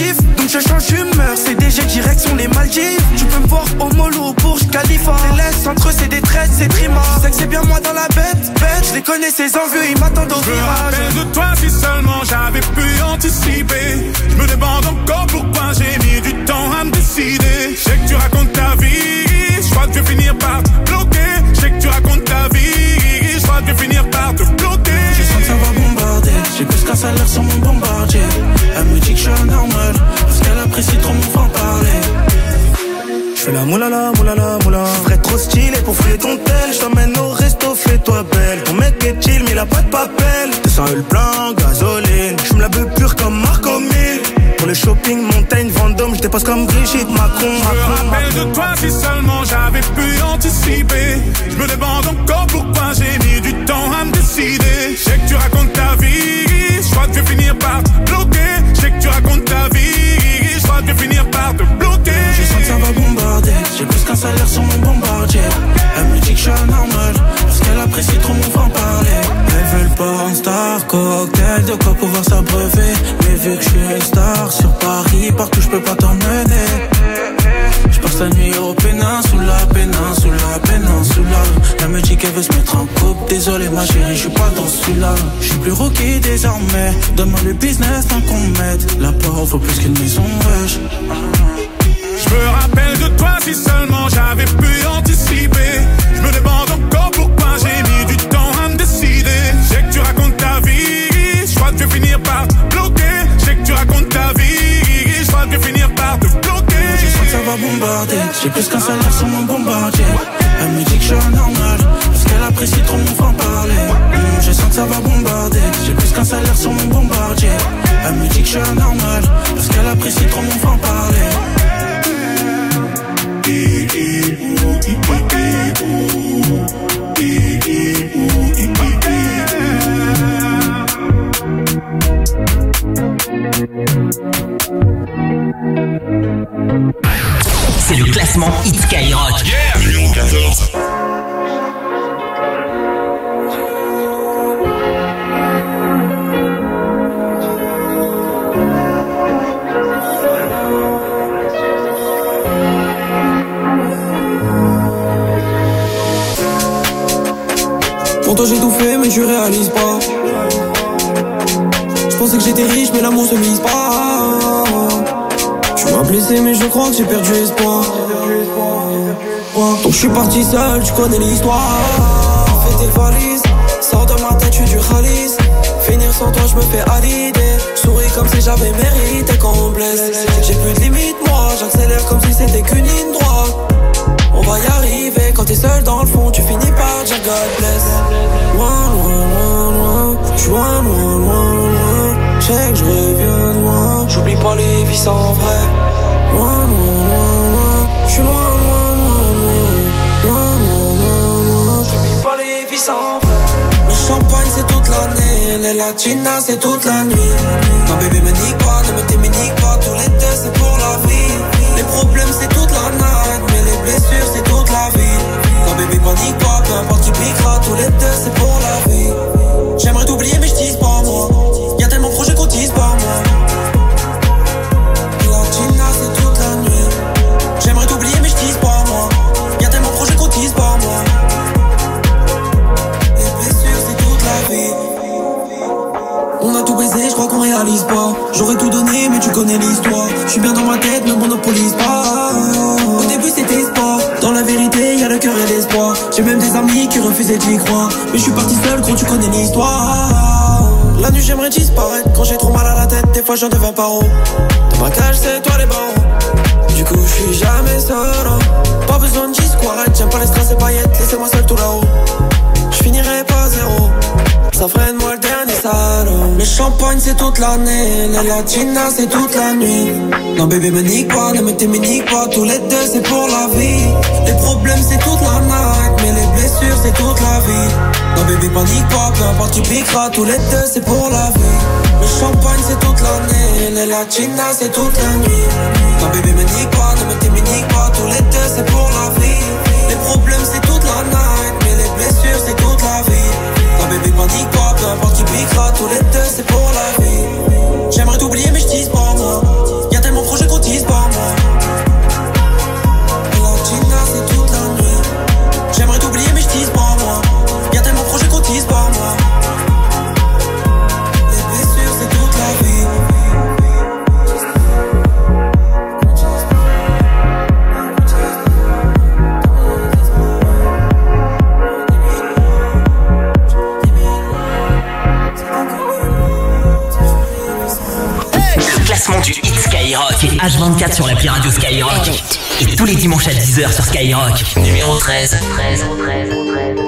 Speaker 15: Burj Khalifa. Les laisse entre eux c'est des traites, c'est trima. Tu sais que c'est bien moi dans la bête, bête. Je les connais ces envieux, ils m'attendent au virage.
Speaker 9: Je me rappelle de toi si seulement j'avais pu anticiper. Je me demande encore pourquoi j'ai mis du temps à me décider. Je sais que tu racontes ta vie, je crois que je vais finir par te bloquer. Je sais que tu racontes ta vie, je crois que je vais finir par te bloquer.
Speaker 15: Je sens que ça va bombarder, j'ai plus qu'un salaire sur mon bombardier. Elle me dit que je suis anormal, parce qu'elle apprécie trop mon franc-parler. J'fais la moulala, moulala, moula. J'ferais trop stylé pour fouiller ton tel. J't'emmène au resto, fais-toi belle. Ton mec est chill, mais il a pas de papel. deux cents le plein, gasoline. J'fume la beuh pure comme Marco Mille. Pour le shopping, montagne, Vendôme. J'dépasse comme Brigitte Macron.
Speaker 9: Je me rappelle de toi si seulement j'avais pu anticiper. J'me demande encore pourquoi j'ai mis du temps à me décider. Je sais que tu racontes ta vie, je crois que je vais finir par te bloquer. Je sais que tu racontes ta vie, je crois que je vais finir par te bloquer.
Speaker 15: Je sens que ça va bombarder, j'ai plus qu'un salaire sur mon bombardier. Elle me dit que je suis anormal, parce qu'elle apprécie trop mon franc-parler. Elle veut le porn star, cocktail, de quoi pouvoir s'abreuver. Mais vu que je suis une star sur Paris, partout je peux pas t'emmener. Je passe la nuit au péninsula, péninsula, péninsula. Elle me dit qu'elle veut se mettre en couple. Désolé ma chérie, je suis pas dans celui-là. Je suis plus rookie désormais. Donne-moi le business tant qu'on m'aide. La porte vaut plus qu'une maison, wesh.
Speaker 9: Je me rappelle de toi si seulement j'avais pu anticiper. Je me demande encore pourquoi j'ai mis du temps à me décider. Je sais que tu racontes ta vie, je crois que je vais finir par te bloquer. Je sais que tu racontes ta vie, je crois que je vais finir par te bloquer.
Speaker 15: Je sens que ça va bombarder, j'ai plus qu'un salaire sur mon bombardier. Elle me dit que je suis anormal, parce qu'elle apprécie trop mon franc-parler. mmh, Je sens que ça va bombarder, j'ai plus qu'un salaire sur mon bombardier. Elle me dit que je suis anormal, parce qu'elle apprécie trop mon franc-parler.
Speaker 3: C'est le classement Hit Skyrock.
Speaker 21: Yeah, numéro quatorze.
Speaker 12: Pour toi j'ai tout fait mais tu réalises pas. Je pensais que j'étais riche mais l'amour se mise pas. Tu m'as blessé mais je crois que j'ai perdu espoir. Donc je suis parti seul, tu connais l'histoire. Fais tes valises, sors de ma tête, je suis du Khalis. Finir sans toi je me fais à l'idée. Souris comme si j'avais mérité qu'on me blesse. J'ai plus de limite moi, j'accélère comme si c'était qu'une ligne droite. On va y arriver, quand t'es seul dans le fond, tu finis par dire God bless. Loin, loin, loin, loin, j'suis loin, loin, loin, loin. J'sais que j'reviens de loin, j'oublie pas les vies sans vrai. Loin, loin, loin, loin, j'suis loin, loin, loin, loin, loin, loin, loin, loin. J'oublie pas les vies sans vrai. Le champagne c'est toute l'année, les latinas c'est toute la nuit. Non bébé me nique pas, ne me t'éminique pas, tous les deux c'est pour la vie. Les problèmes c'est toute la night, mais les blessures c'est toute la vie. Non bébé panique pas, peu importe qui piquera, tous les deux c'est pour la vie. J'aimerais t'oublier mais j'tise pas moi, y'a tellement de projets qu'on tise pas moi. Latina c'est toute la nuit. J'aimerais t'oublier mais j'tise pas moi, y'a tellement de projets qu'on tise pas moi. Les blessures c'est toute la vie. On a tout baisé, je crois qu'on réalise pas. J'aurais tout donné mais tu connais l'histoire. Je suis bien dans ma tête, ne monopolise pas. Au début c'était sport, dans la vérité y'a le cœur et l'espoir. J'ai même des amis qui refusaient d'y croire. Mais je suis parti seul quand tu connais l'histoire. La nuit j'aimerais disparaître, quand j'ai trop mal à la tête, des fois j'en deviens paro. Dans ma cage c'est toi les barreaux. Du coup je suis jamais seul, hein. Pas besoin de disquarette, j'aime pas les strass et paillettes. Laissez-moi seul tout là-haut, je finirai pas zéro. Ça ferait de moi le dernier salaud. Le champagne c'est toute l'année, les latinas c'est toute la nuit. Non bébé me nique pas, ne me t'éminique pas, tous les deux c'est pour la vie. Les problèmes c'est toute la night, mais les blessures c'est toute la vie. Non bébé panique pas, peu importe qui piquera, tous les deux c'est pour la vie. Le champagne c'est toute l'année, les latinas c'est toute la nuit. Non bébé me nique pas, ne me t'éminique pas, tous les deux c'est pour la vie. Les problèmes c'est toute la night, mais les blessures c'est toute la vie. Non bébé panique pas, peu importe qui piquera, tous les deux c'est pour la vie. J'aimerais t'oublier mais j'tise pas moi, y'a tellement de projets qu'on tise pas moi. Latina c'est toute la
Speaker 3: quarante-quatre sur l'appli radio Skyrock. Et tous les dimanches à dix heures sur Skyrock. Numéro treize. treize, treize, treize.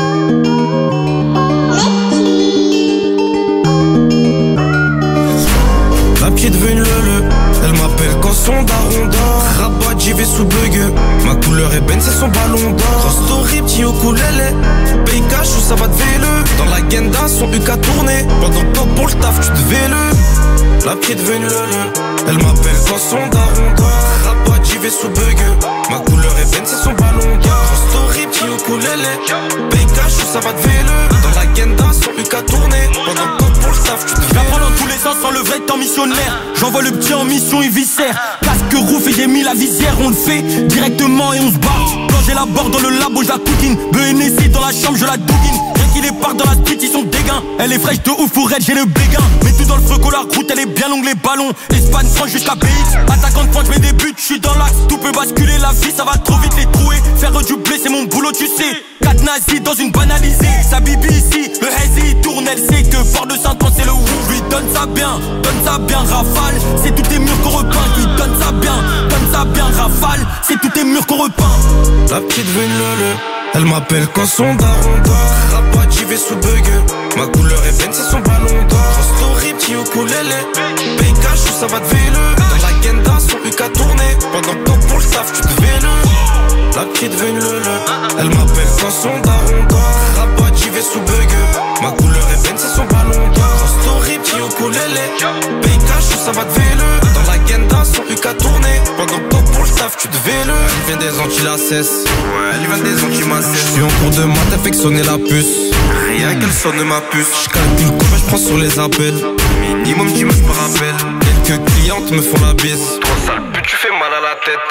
Speaker 11: La petite veut une lele, elle m'appelle quand son daron dort. Rabat, j'y vais sous bug. Ma couleur ébène, c'est son ballon d'or. Cross story, petit ukulélé. Paye cash ou ça va te véle. Dans la genda, son U K tourné. Pendant pas pour le taf, tu te véle. La petite veut une lele, elle m'appelle quand son daron dort. Rabat, j'y vais sous bug. Ma couleur ébène, c'est son ballon d'or. Cross story, petit ukulélé. Paye cash ou ça va te véle. Dans la genda, son U K tourné. Pendant pas pour le taf, tu te véle.
Speaker 19: J'apprends dans tous les sens sans le vrai temps missionnaire. J'envoie le petit en mission, il viscère. Casque rouf et j'ai mis la visière. On le fait directement et on se bat. Quand j'ai la barre dans le labo, je la coquine. B N S I dans la chambre, je la douguine. Rien qu'il est part dans la street, ils sont dégains. Elle est fraîche de ouf ou raide, j'ai le béguin. Mets tout dans le feu, la route, elle est bien longue, les ballons. Espagne, France jusqu'à B X. Attaquant de France, je mets des buts, je suis dans l'axe. Tout peut basculer, la vie, ça va trop vite les trouer. Faire du blé, c'est mon boulot, tu sais. Quatre nazis dans une banalisée. Sa bibi ici, le hazy tourne, elle sait que Port de Saint-Ouen, c'est le ouf. Lui donne ça bien, donne ça bien, rafale. C'est tous tes murs qu'on repeint. Lui donne ça bien, donne ça bien, rafale. C'est tous tes murs qu'on repeint.
Speaker 11: La petite veut une lele, elle m'appelle quand son daron dort. Rabat, j'y vais sous bug. Ma couleur ébène, c'est son ballon d'or. Story, petit ukulélé. Paye cash ou ça va te véle. Dans la genda, son U K tourné. Pendant pas pour le taf, tu te véle. La petite veut une lele, elle m'appelle quand son daron dort. Rabat, j'y vais sous bug. Ma couleur ébène, c'est son ballon d'or. Story, petit ukulélé. Paye cash ou ça va te véle. Dans la genda, son U K tourné. Pendant pas pour le taf, tu te véle. Elle vient des Antilles, la cesse. Ouais, elle vient des Antilles, ma cesse. J'suis en cours de maths, elle fait que sonner la puce. Rien qu'elle sonne ma puce. J'calcule combien j'prends sur les appels. Minimum dix meufs par appel. Quelques clientes me font la bise. Trop sale pute, tu fais mal à la tête.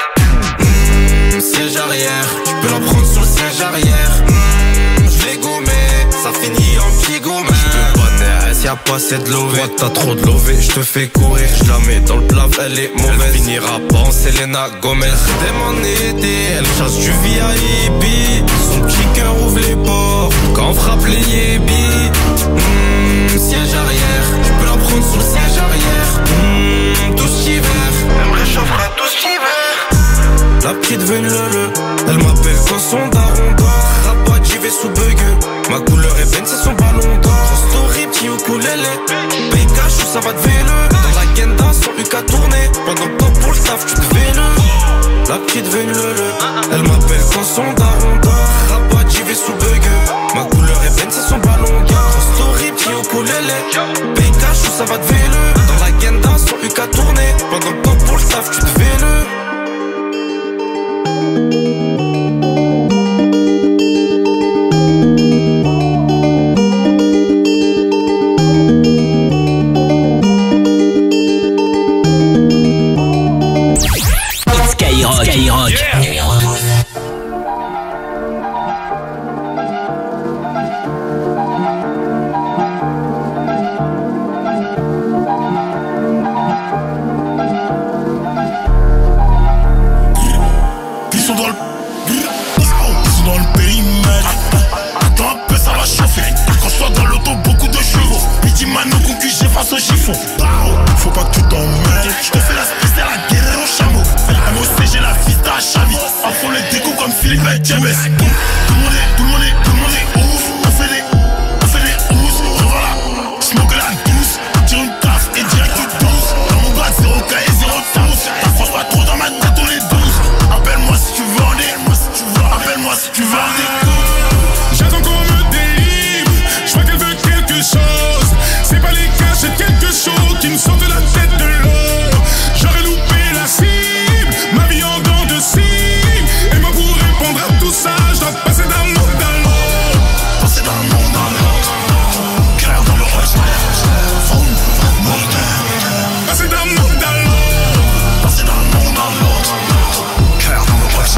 Speaker 11: Mmh, siège arrière, tu peux la prendre sur le siège arrière. Mmh, j'l'ai gommé, ça finit en petit gommé. J'peux pas naître, y'a pas assez de lové. Toi t'as trop de lové, j'te fais courir. J'la mets dans le plaf, elle est mauvaise. Elle finira pas en Selena Gomez. J'aime en été, elle chasse du V I P. Son petit cœur ouvre les portes quand on frappe les yébis. Mmh, siège arrière, tu peux la prendre sur le siège arrière. Mmh, tout cet hiver, elle me réchauffera tout cet hiver. La petite veut une lele, elle m'appelle quand son daron dort. Rabat, j'y vais sous bug. Ma couleur ébène, c'est son ballon d'or. Story, petit ukulélé. Paye cash ou ça va te véle. Dans la genda, son U K tourné. Pendant pas pour le taf, tu te véle. La petite veut une lele, elle m'appelle quand son daron dort. Rabat, j'y vais sous bug. Ma couleur ébène, c'est son ballon d'or. Story, petit ukulélé. Paye cash ou ça va te véle. Dans la genda, son U K tourné. Pendant pas pour le taf, tu te véle.
Speaker 3: Skyrock, Skyrock. Yeah. Numéro douze.
Speaker 8: Ils sont dans le... Ils sont dans le périmètre. Attends un peu, ça va chauffer. Quand je sois dans l'auto, beaucoup de chevaux. Midi mano concu, j'efface au chiffon. Faut pas que tu t'emmêles. Je te fais la spéciale, la guerre au chameau. M O C, j'ai la fista à Chavi. À fond les décos comme Philippe et James. Tout le monde est, tout le monde est, tout le monde est ouf. On fait les, on fait les housses. Revoilà, smoke la douce. Tire une taf et direct du douze. Dans mon bras, zéro K et zéro douze. T'afforce pas trop dans ma tête, on est douze. Appelle-moi si tu veux en écoute. Appelle-moi si tu veux en écoute.
Speaker 7: J'attends qu'on me délivre. Je vois qu'elle veut quelque chose. C'est pas les cas, c'est quelque chose qui me sort de la tête de l'eau. J'aurais loupé la cible, ma vie en dents de cible. Et moi pour répondre à tout ça, je dois passer d'un monde à l'autre.
Speaker 8: Passer d'un monde à l'autre. Clair dans le reste.
Speaker 7: Passer d'un monde à l'autre.
Speaker 8: Passer d'un monde à l'autre. Clair dans le reste.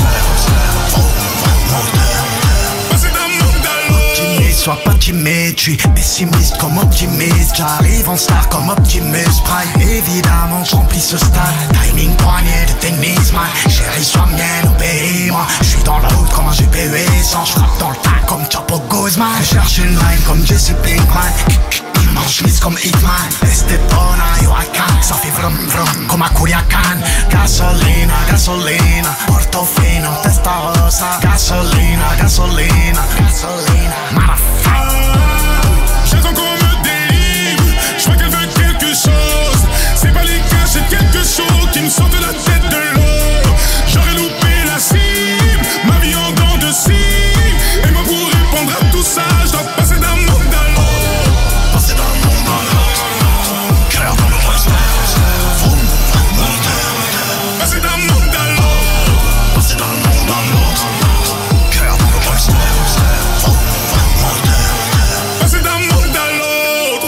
Speaker 7: Passer d'un monde à l'autre.
Speaker 4: Optimiste, sois pas timide, je suis pessimiste comme optimiste. J'arrive en star comme Optimus Prime. Évidemment, je remplis ce stade. Timing poignet de tennis, man. Chérie, sois mienne, obéis-moi. Je suis dans la route comme un G P U essence. Je frappe dans le tas comme Chapo Guzman. Je cherche une line comme Jesse Pinkman. Mange mise comme Hitman. Estepona, io a can. Soffi vrum vrum, come a Curiacan. Gasolina, gasolina. Portofino, testa rosa. Gasolina, gasolina, gasolina. Motherfucker.
Speaker 7: J'attends qu'on me délivre. J'vois qu'elle veut quelque chose. C'est pas les caches, c'est quelque chose qui me sort de la tête de l'eau. J'aurais loupé la cible, ma vie en dents de scie. Et moi pour répondre à tout ça, je dois passer d'un monde à l'autre.
Speaker 4: Passer d'un monde à l'autre. Cœur dans le roster. Vroom, vroom, moteur.
Speaker 7: Passer d'un monde à l'autre.
Speaker 4: Passer d'un monde à l'autre. Cœur dans le roster. Vroom, vroom, moteur.
Speaker 7: Passer d'un monde à l'autre.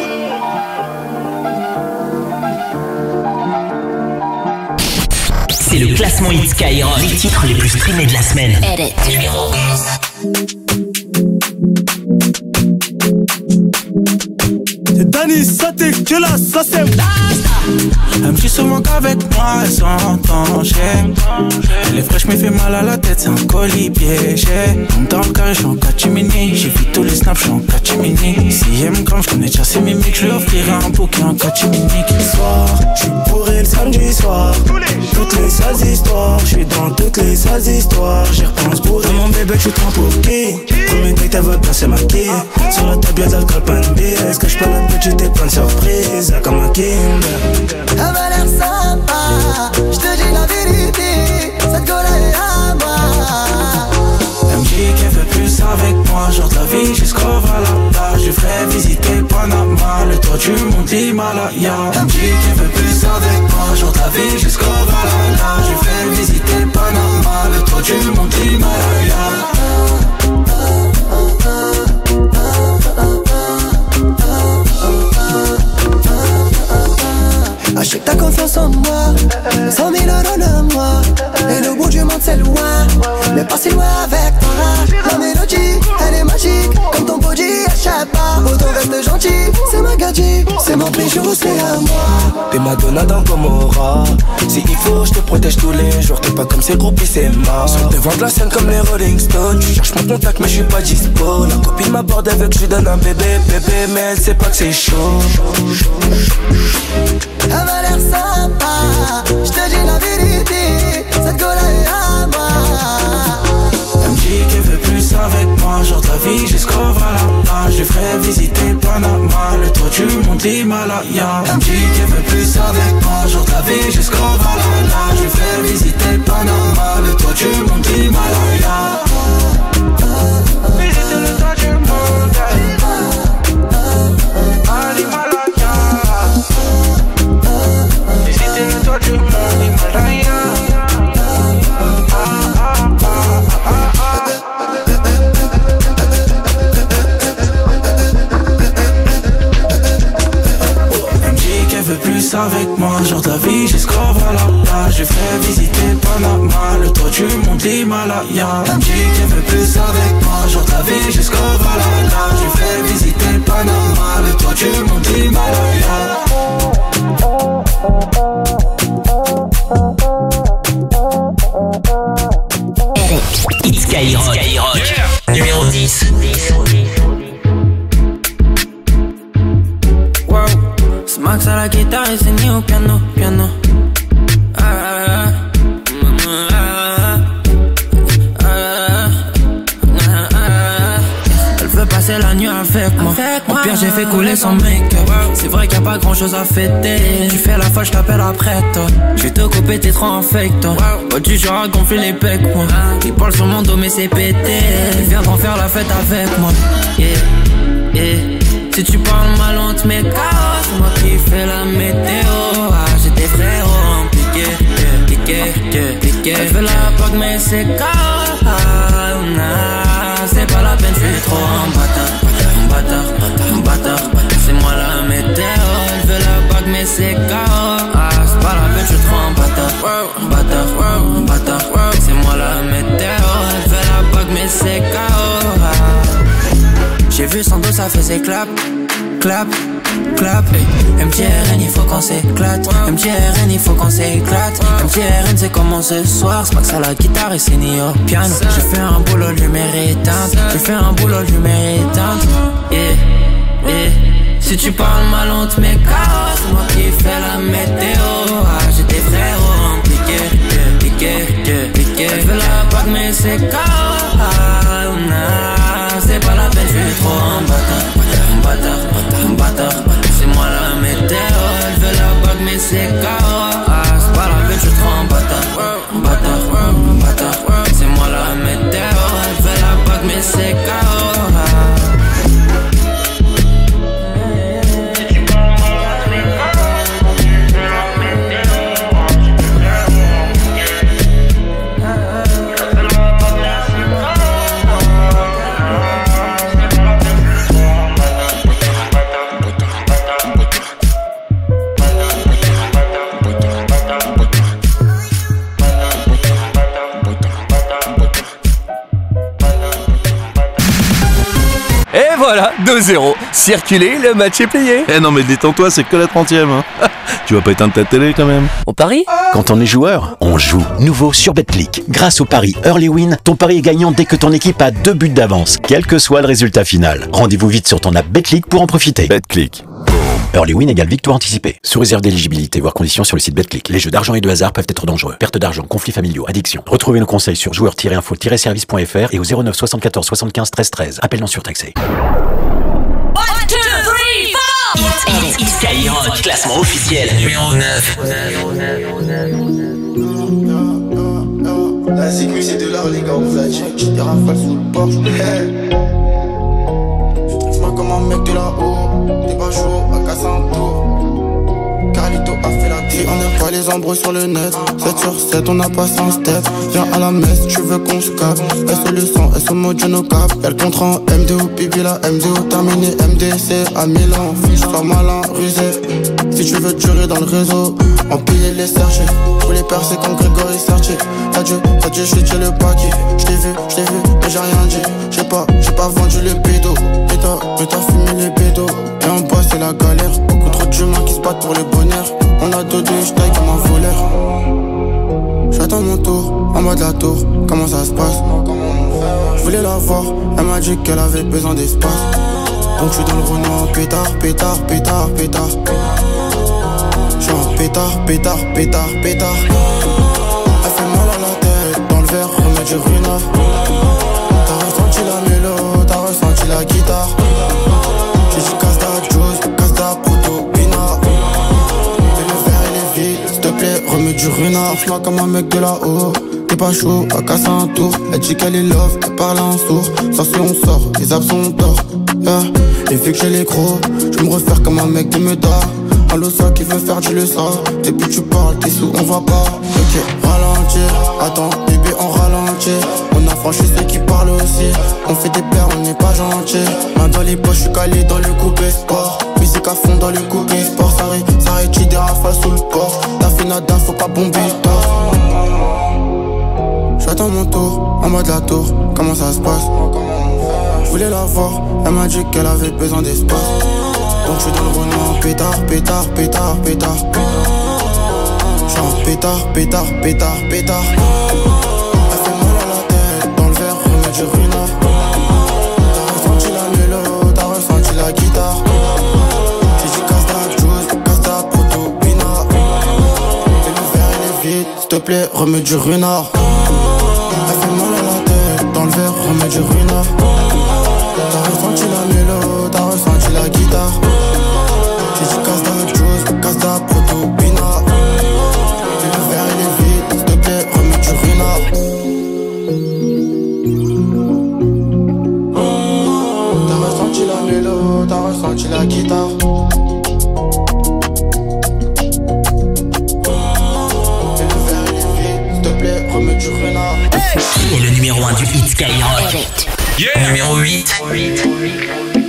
Speaker 3: C'est le classement Hit Skyrock, les titres les plus streamés de la semaine.
Speaker 17: Edit. Numéro onze.
Speaker 11: C'est Dani, ça t'es que là, ça c'est elle me dit souvent qu'avec moi elle s'entend. Elle est fraîche mais fait mal à la tête, c'est un colis piégé. Dans le carré, j'suis en catimini. J'ai vu tous les snaps, j'suis en catimini. Si elle me crame, j'connais déjà ses mimiques. J'lui offrirai un bouquet en catimini. Le soir, j'suis bourré le samedi soir. Toutes les sales histoires, j'suis dans toutes les sales histoires. J'y repense bourré. Mon bébé, j'suis trop pour qui? Premier date, elle veut bien se maquiller. Sur la table, y'a d'alcool, pas de billes. Est-ce que j'peux la petite et plein de surprises? Comme un Kinder.
Speaker 10: Elle m'a l'air sympa, j'te dis la vérité, cette gueule est à moi.
Speaker 11: Elle me dit qu'elle veut plus avec moi, genre de la vie jusqu'au Valhalla. Je ferai visiter Panama, le toit du monde Himalaya. Elle me dit qu'elle veut plus avec moi, genre de la vie jusqu'au Valhalla. Je ferai visiter Panama, le toit du monde Himalaya.
Speaker 10: Achète ta confiance en moi, cent mille euros de moi. Et le bout du monde c'est loin, mais pas si loin avec toi. La mélodie, elle est magique, comme ton body, achète pas. Autant reste gentil, c'est ma gadget, c'est mon bijou, c'est à moi.
Speaker 15: T'es Madonna dans Gomorrah. Si il faut, je te protège tous les jours. T'es pas comme ces groupies, c'est mort. Sur devant de la scène comme les Rolling Stones. Tu cherches mon contact, mais je suis pas dispo. La copine m'aborde avec, je lui donne un bébé, bébé, mais elle sait pas que c'est chaud.
Speaker 10: Elle m'a l'air sympa, j'te dis la vérité, cette gueule est à moi.
Speaker 11: Elle me dit qu'elle veut plus avec moi, genre de la vie jusqu'au Valhalla. Je ferai visiter Panama, le toit du monde Himalaya. Elle me dit qu'elle veut plus avec moi, genre de la vie jusqu'au Valhalla. Je ferai visiter Panama, le toit du monde Himalaya. Visiter le toit du monde Himalaya. Visiter le toit du monde Himalaya. Plus avec moi, genre de la vie jusqu'au Valhalla. Je ferai visiter Panama, le toit du monde Himalaya. Elle me dit qu'elle veut plus avec moi, genre de la vie jusqu'au Valhalla. Je ferai visiter Panama, le toit du monde Himalaya.
Speaker 3: Hit Skyrock, Skyrock. Yeah. Numéro dix.
Speaker 2: Max à la guitare et c'est ni au piano, piano. Ah, ah, ah, ah, ah, ah. Elle veut passer la nuit avec moi. Au pire j'ai fait couler son make-up. C'est vrai qu'il y a pas grand chose à fêter. Tu fais la folle, je t'appelle après toi. Je vais te couper, t'es trop en fake toi. Oh, tu genre à gonfler les pecs moi. Il parle sur mon dos mais c'est pété. Il viendront faire la fête avec moi. Yeah, yeah. Si tu parles mal on te met K O. C'est moi qui fais la météo. Ah j'ai des frérots piqué, piqué, piqué. Je veux la POC mais c'est K O. Ah nah, c'est pas la peine, je suis trop un bâtard. Un bâtard, un bâtard. C'est moi la météo. Elle veut la POC mais c'est K O. Ah c'est pas la peine, je suis trop un bâtard. Un bâtard, un bâtard. C'est moi la météo. Elle veut la POC mais c'est K O. Ah. J'ai vu son dos, ça faisait clap, clap, clap. M T R N, il faut qu'on s'éclate. M T R N, il faut qu'on s'éclate. M T R N, c'est comment ce soir. C'est pas que ça la guitare et c'est ni au piano. J'ai fait un boulot, lumière éteinte. J'ai fait un boulot, lumière éteinte. Yeah, yeah. Si tu parles mal on te met K O. C'est moi qui fais la météo. Ah j'ai des frérots piqué, piqué, piqué. Elle veut la bague mais c'est K O. Ah nah, c'est pas la peine, je suis trop un bâtard. Un bâtard, un bâtard, c'est moi la météo. Elle veut la bague mais c'est K O. Ah c'est pas la peine, je suis trop un bâtard. Un bâtard, un bâtard, c'est moi la météo. Elle veut la bague mais c'est K O.
Speaker 14: Voilà, deux zéro. Circulez, le match est plié.
Speaker 22: Eh non mais détends-toi, c'est que la trentième. Hein. Tu vas pas éteindre ta télé quand même.
Speaker 14: On parie ?
Speaker 3: Quand on est joueur, on joue. Nouveau sur Betclic. Grâce au pari Early Win, ton pari est gagnant dès que ton équipe a deux buts d'avance, quel que soit le résultat final. Rendez-vous vite sur ton app Betclic pour en profiter.
Speaker 22: Betclic.
Speaker 3: Early Win égale victoire anticipée. Sous réserve d'éligibilité, voire conditions sur le site Betclic. Les jeux d'argent et de hasard peuvent être dangereux. Perte d'argent, conflits familiaux, addiction. Retrouvez nos conseils sur joueurs tiret info tiret service point f r et au zéro neuf soixante-quatorze soixante-quinze treize treize. Appel non surtaxé. Skyrock, classement officiel numéro neuf.
Speaker 6: La sécu c'est de l'or les gars, on vous a check. J'ai des rafales sous le porche. Hey. Je vois comme un mec de là-haut. T'es pas chaud à casser un tour. Carlito a fait la tête. On n'aime pas les embrouilles sur le net. sept sur sept, on a passé un step. Viens à la messe, tu veux qu'on se capte. S le sang, S au mode no cap. Y'a le contrat en M D O, pipi la M D O. Terminé M D C à Milan. Fiche, sois malin, rusé. Si tu veux durer dans le réseau, empiler les chercher. Pour les percer comme Grégory Sertier. T'as dû, t'as dû jeter le paquet. J't'ai vu, j't'ai vu, mais j'ai rien dit. J'ai pas, j'ai pas vendu les bédos. Et t'as, mais t'as fumé les bédos. Et en bas c'est la galère. Beaucoup trop d'humains qui se battent pour le bonheur. On a deux deux, j'taille comme un voleur. J'attends mon tour, en bas de la tour. Comment ça se passe? Je voulais la voir, elle m'a dit qu'elle avait besoin d'espace. Donc j'suis dans le Renault, pétard, pétard, pétard, pétard. J'suis un pétard, pétard, pétard, pétard. Elle fait mal à la tête, dans le verre, remets du ruinard. T'as ressenti la mélo, t'as ressenti la guitare. J'ai dit casse ta juice, casse ta proto, pinard. Et le verre il est vide, s'il te plaît, remets du ruinard. Fais-moi comme un mec de là-haut. T'es pas chaud, à casser un tour. Elle dit qu'elle est love, elle parle en sourd. Ça c'est on sort, les absents d'or. Yeah. Et vu que j'ai les gros, je me refaire comme un mec de Meda. Un losa qui veut faire du le ça. Depuis tu parles, t'es sous, on va pas. Ok, ralentir, attends, bébé on ralentit. On a franchi ceux qui parlent aussi. On fait des paires, on n'est pas gentil. Main dans les poches, je suis calé dans le coupé sport. Musique à fond dans le coupé sport. Ça ré, ça rétire des rafales sous le porche. T'as fait nada, faut pas bomber le torse. J'attends mon tour, en mode la tour, comment ça se passe? Je voulais la voir, elle m'a dit qu'elle avait besoin d'espace. Donc j'suis dans le Renault, pétard, pétard, pétard, pétard. J'suis un pétard, pétard, pétard, pétard. Elle fait mal à la tête, dans le verre, remets du ruinard. T'as ressenti la mélo, t'as ressenti la guitare. J'ai dit casse ta juice, casse ta proto, pinard. Et le verre il est vide, s'il te plaît, remets du ruinard. Elle fait mal à la tête, dans le verre, remets du ruinard. T'as ressenti la mélo, t'as ressenti la guitare. J'ai dit casse ta juice, casse ta proto, pinard. Et le verre il est vide, s'il te plaît, remets du ruinard. T'as ressenti la mélo, t'as ressenti la guitare. Et le verre il est vide, s'il te plaît, remets du ruinard.
Speaker 3: Qui est le numéro un du hit Skyrock?
Speaker 20: Yeah.
Speaker 3: Numéro huit.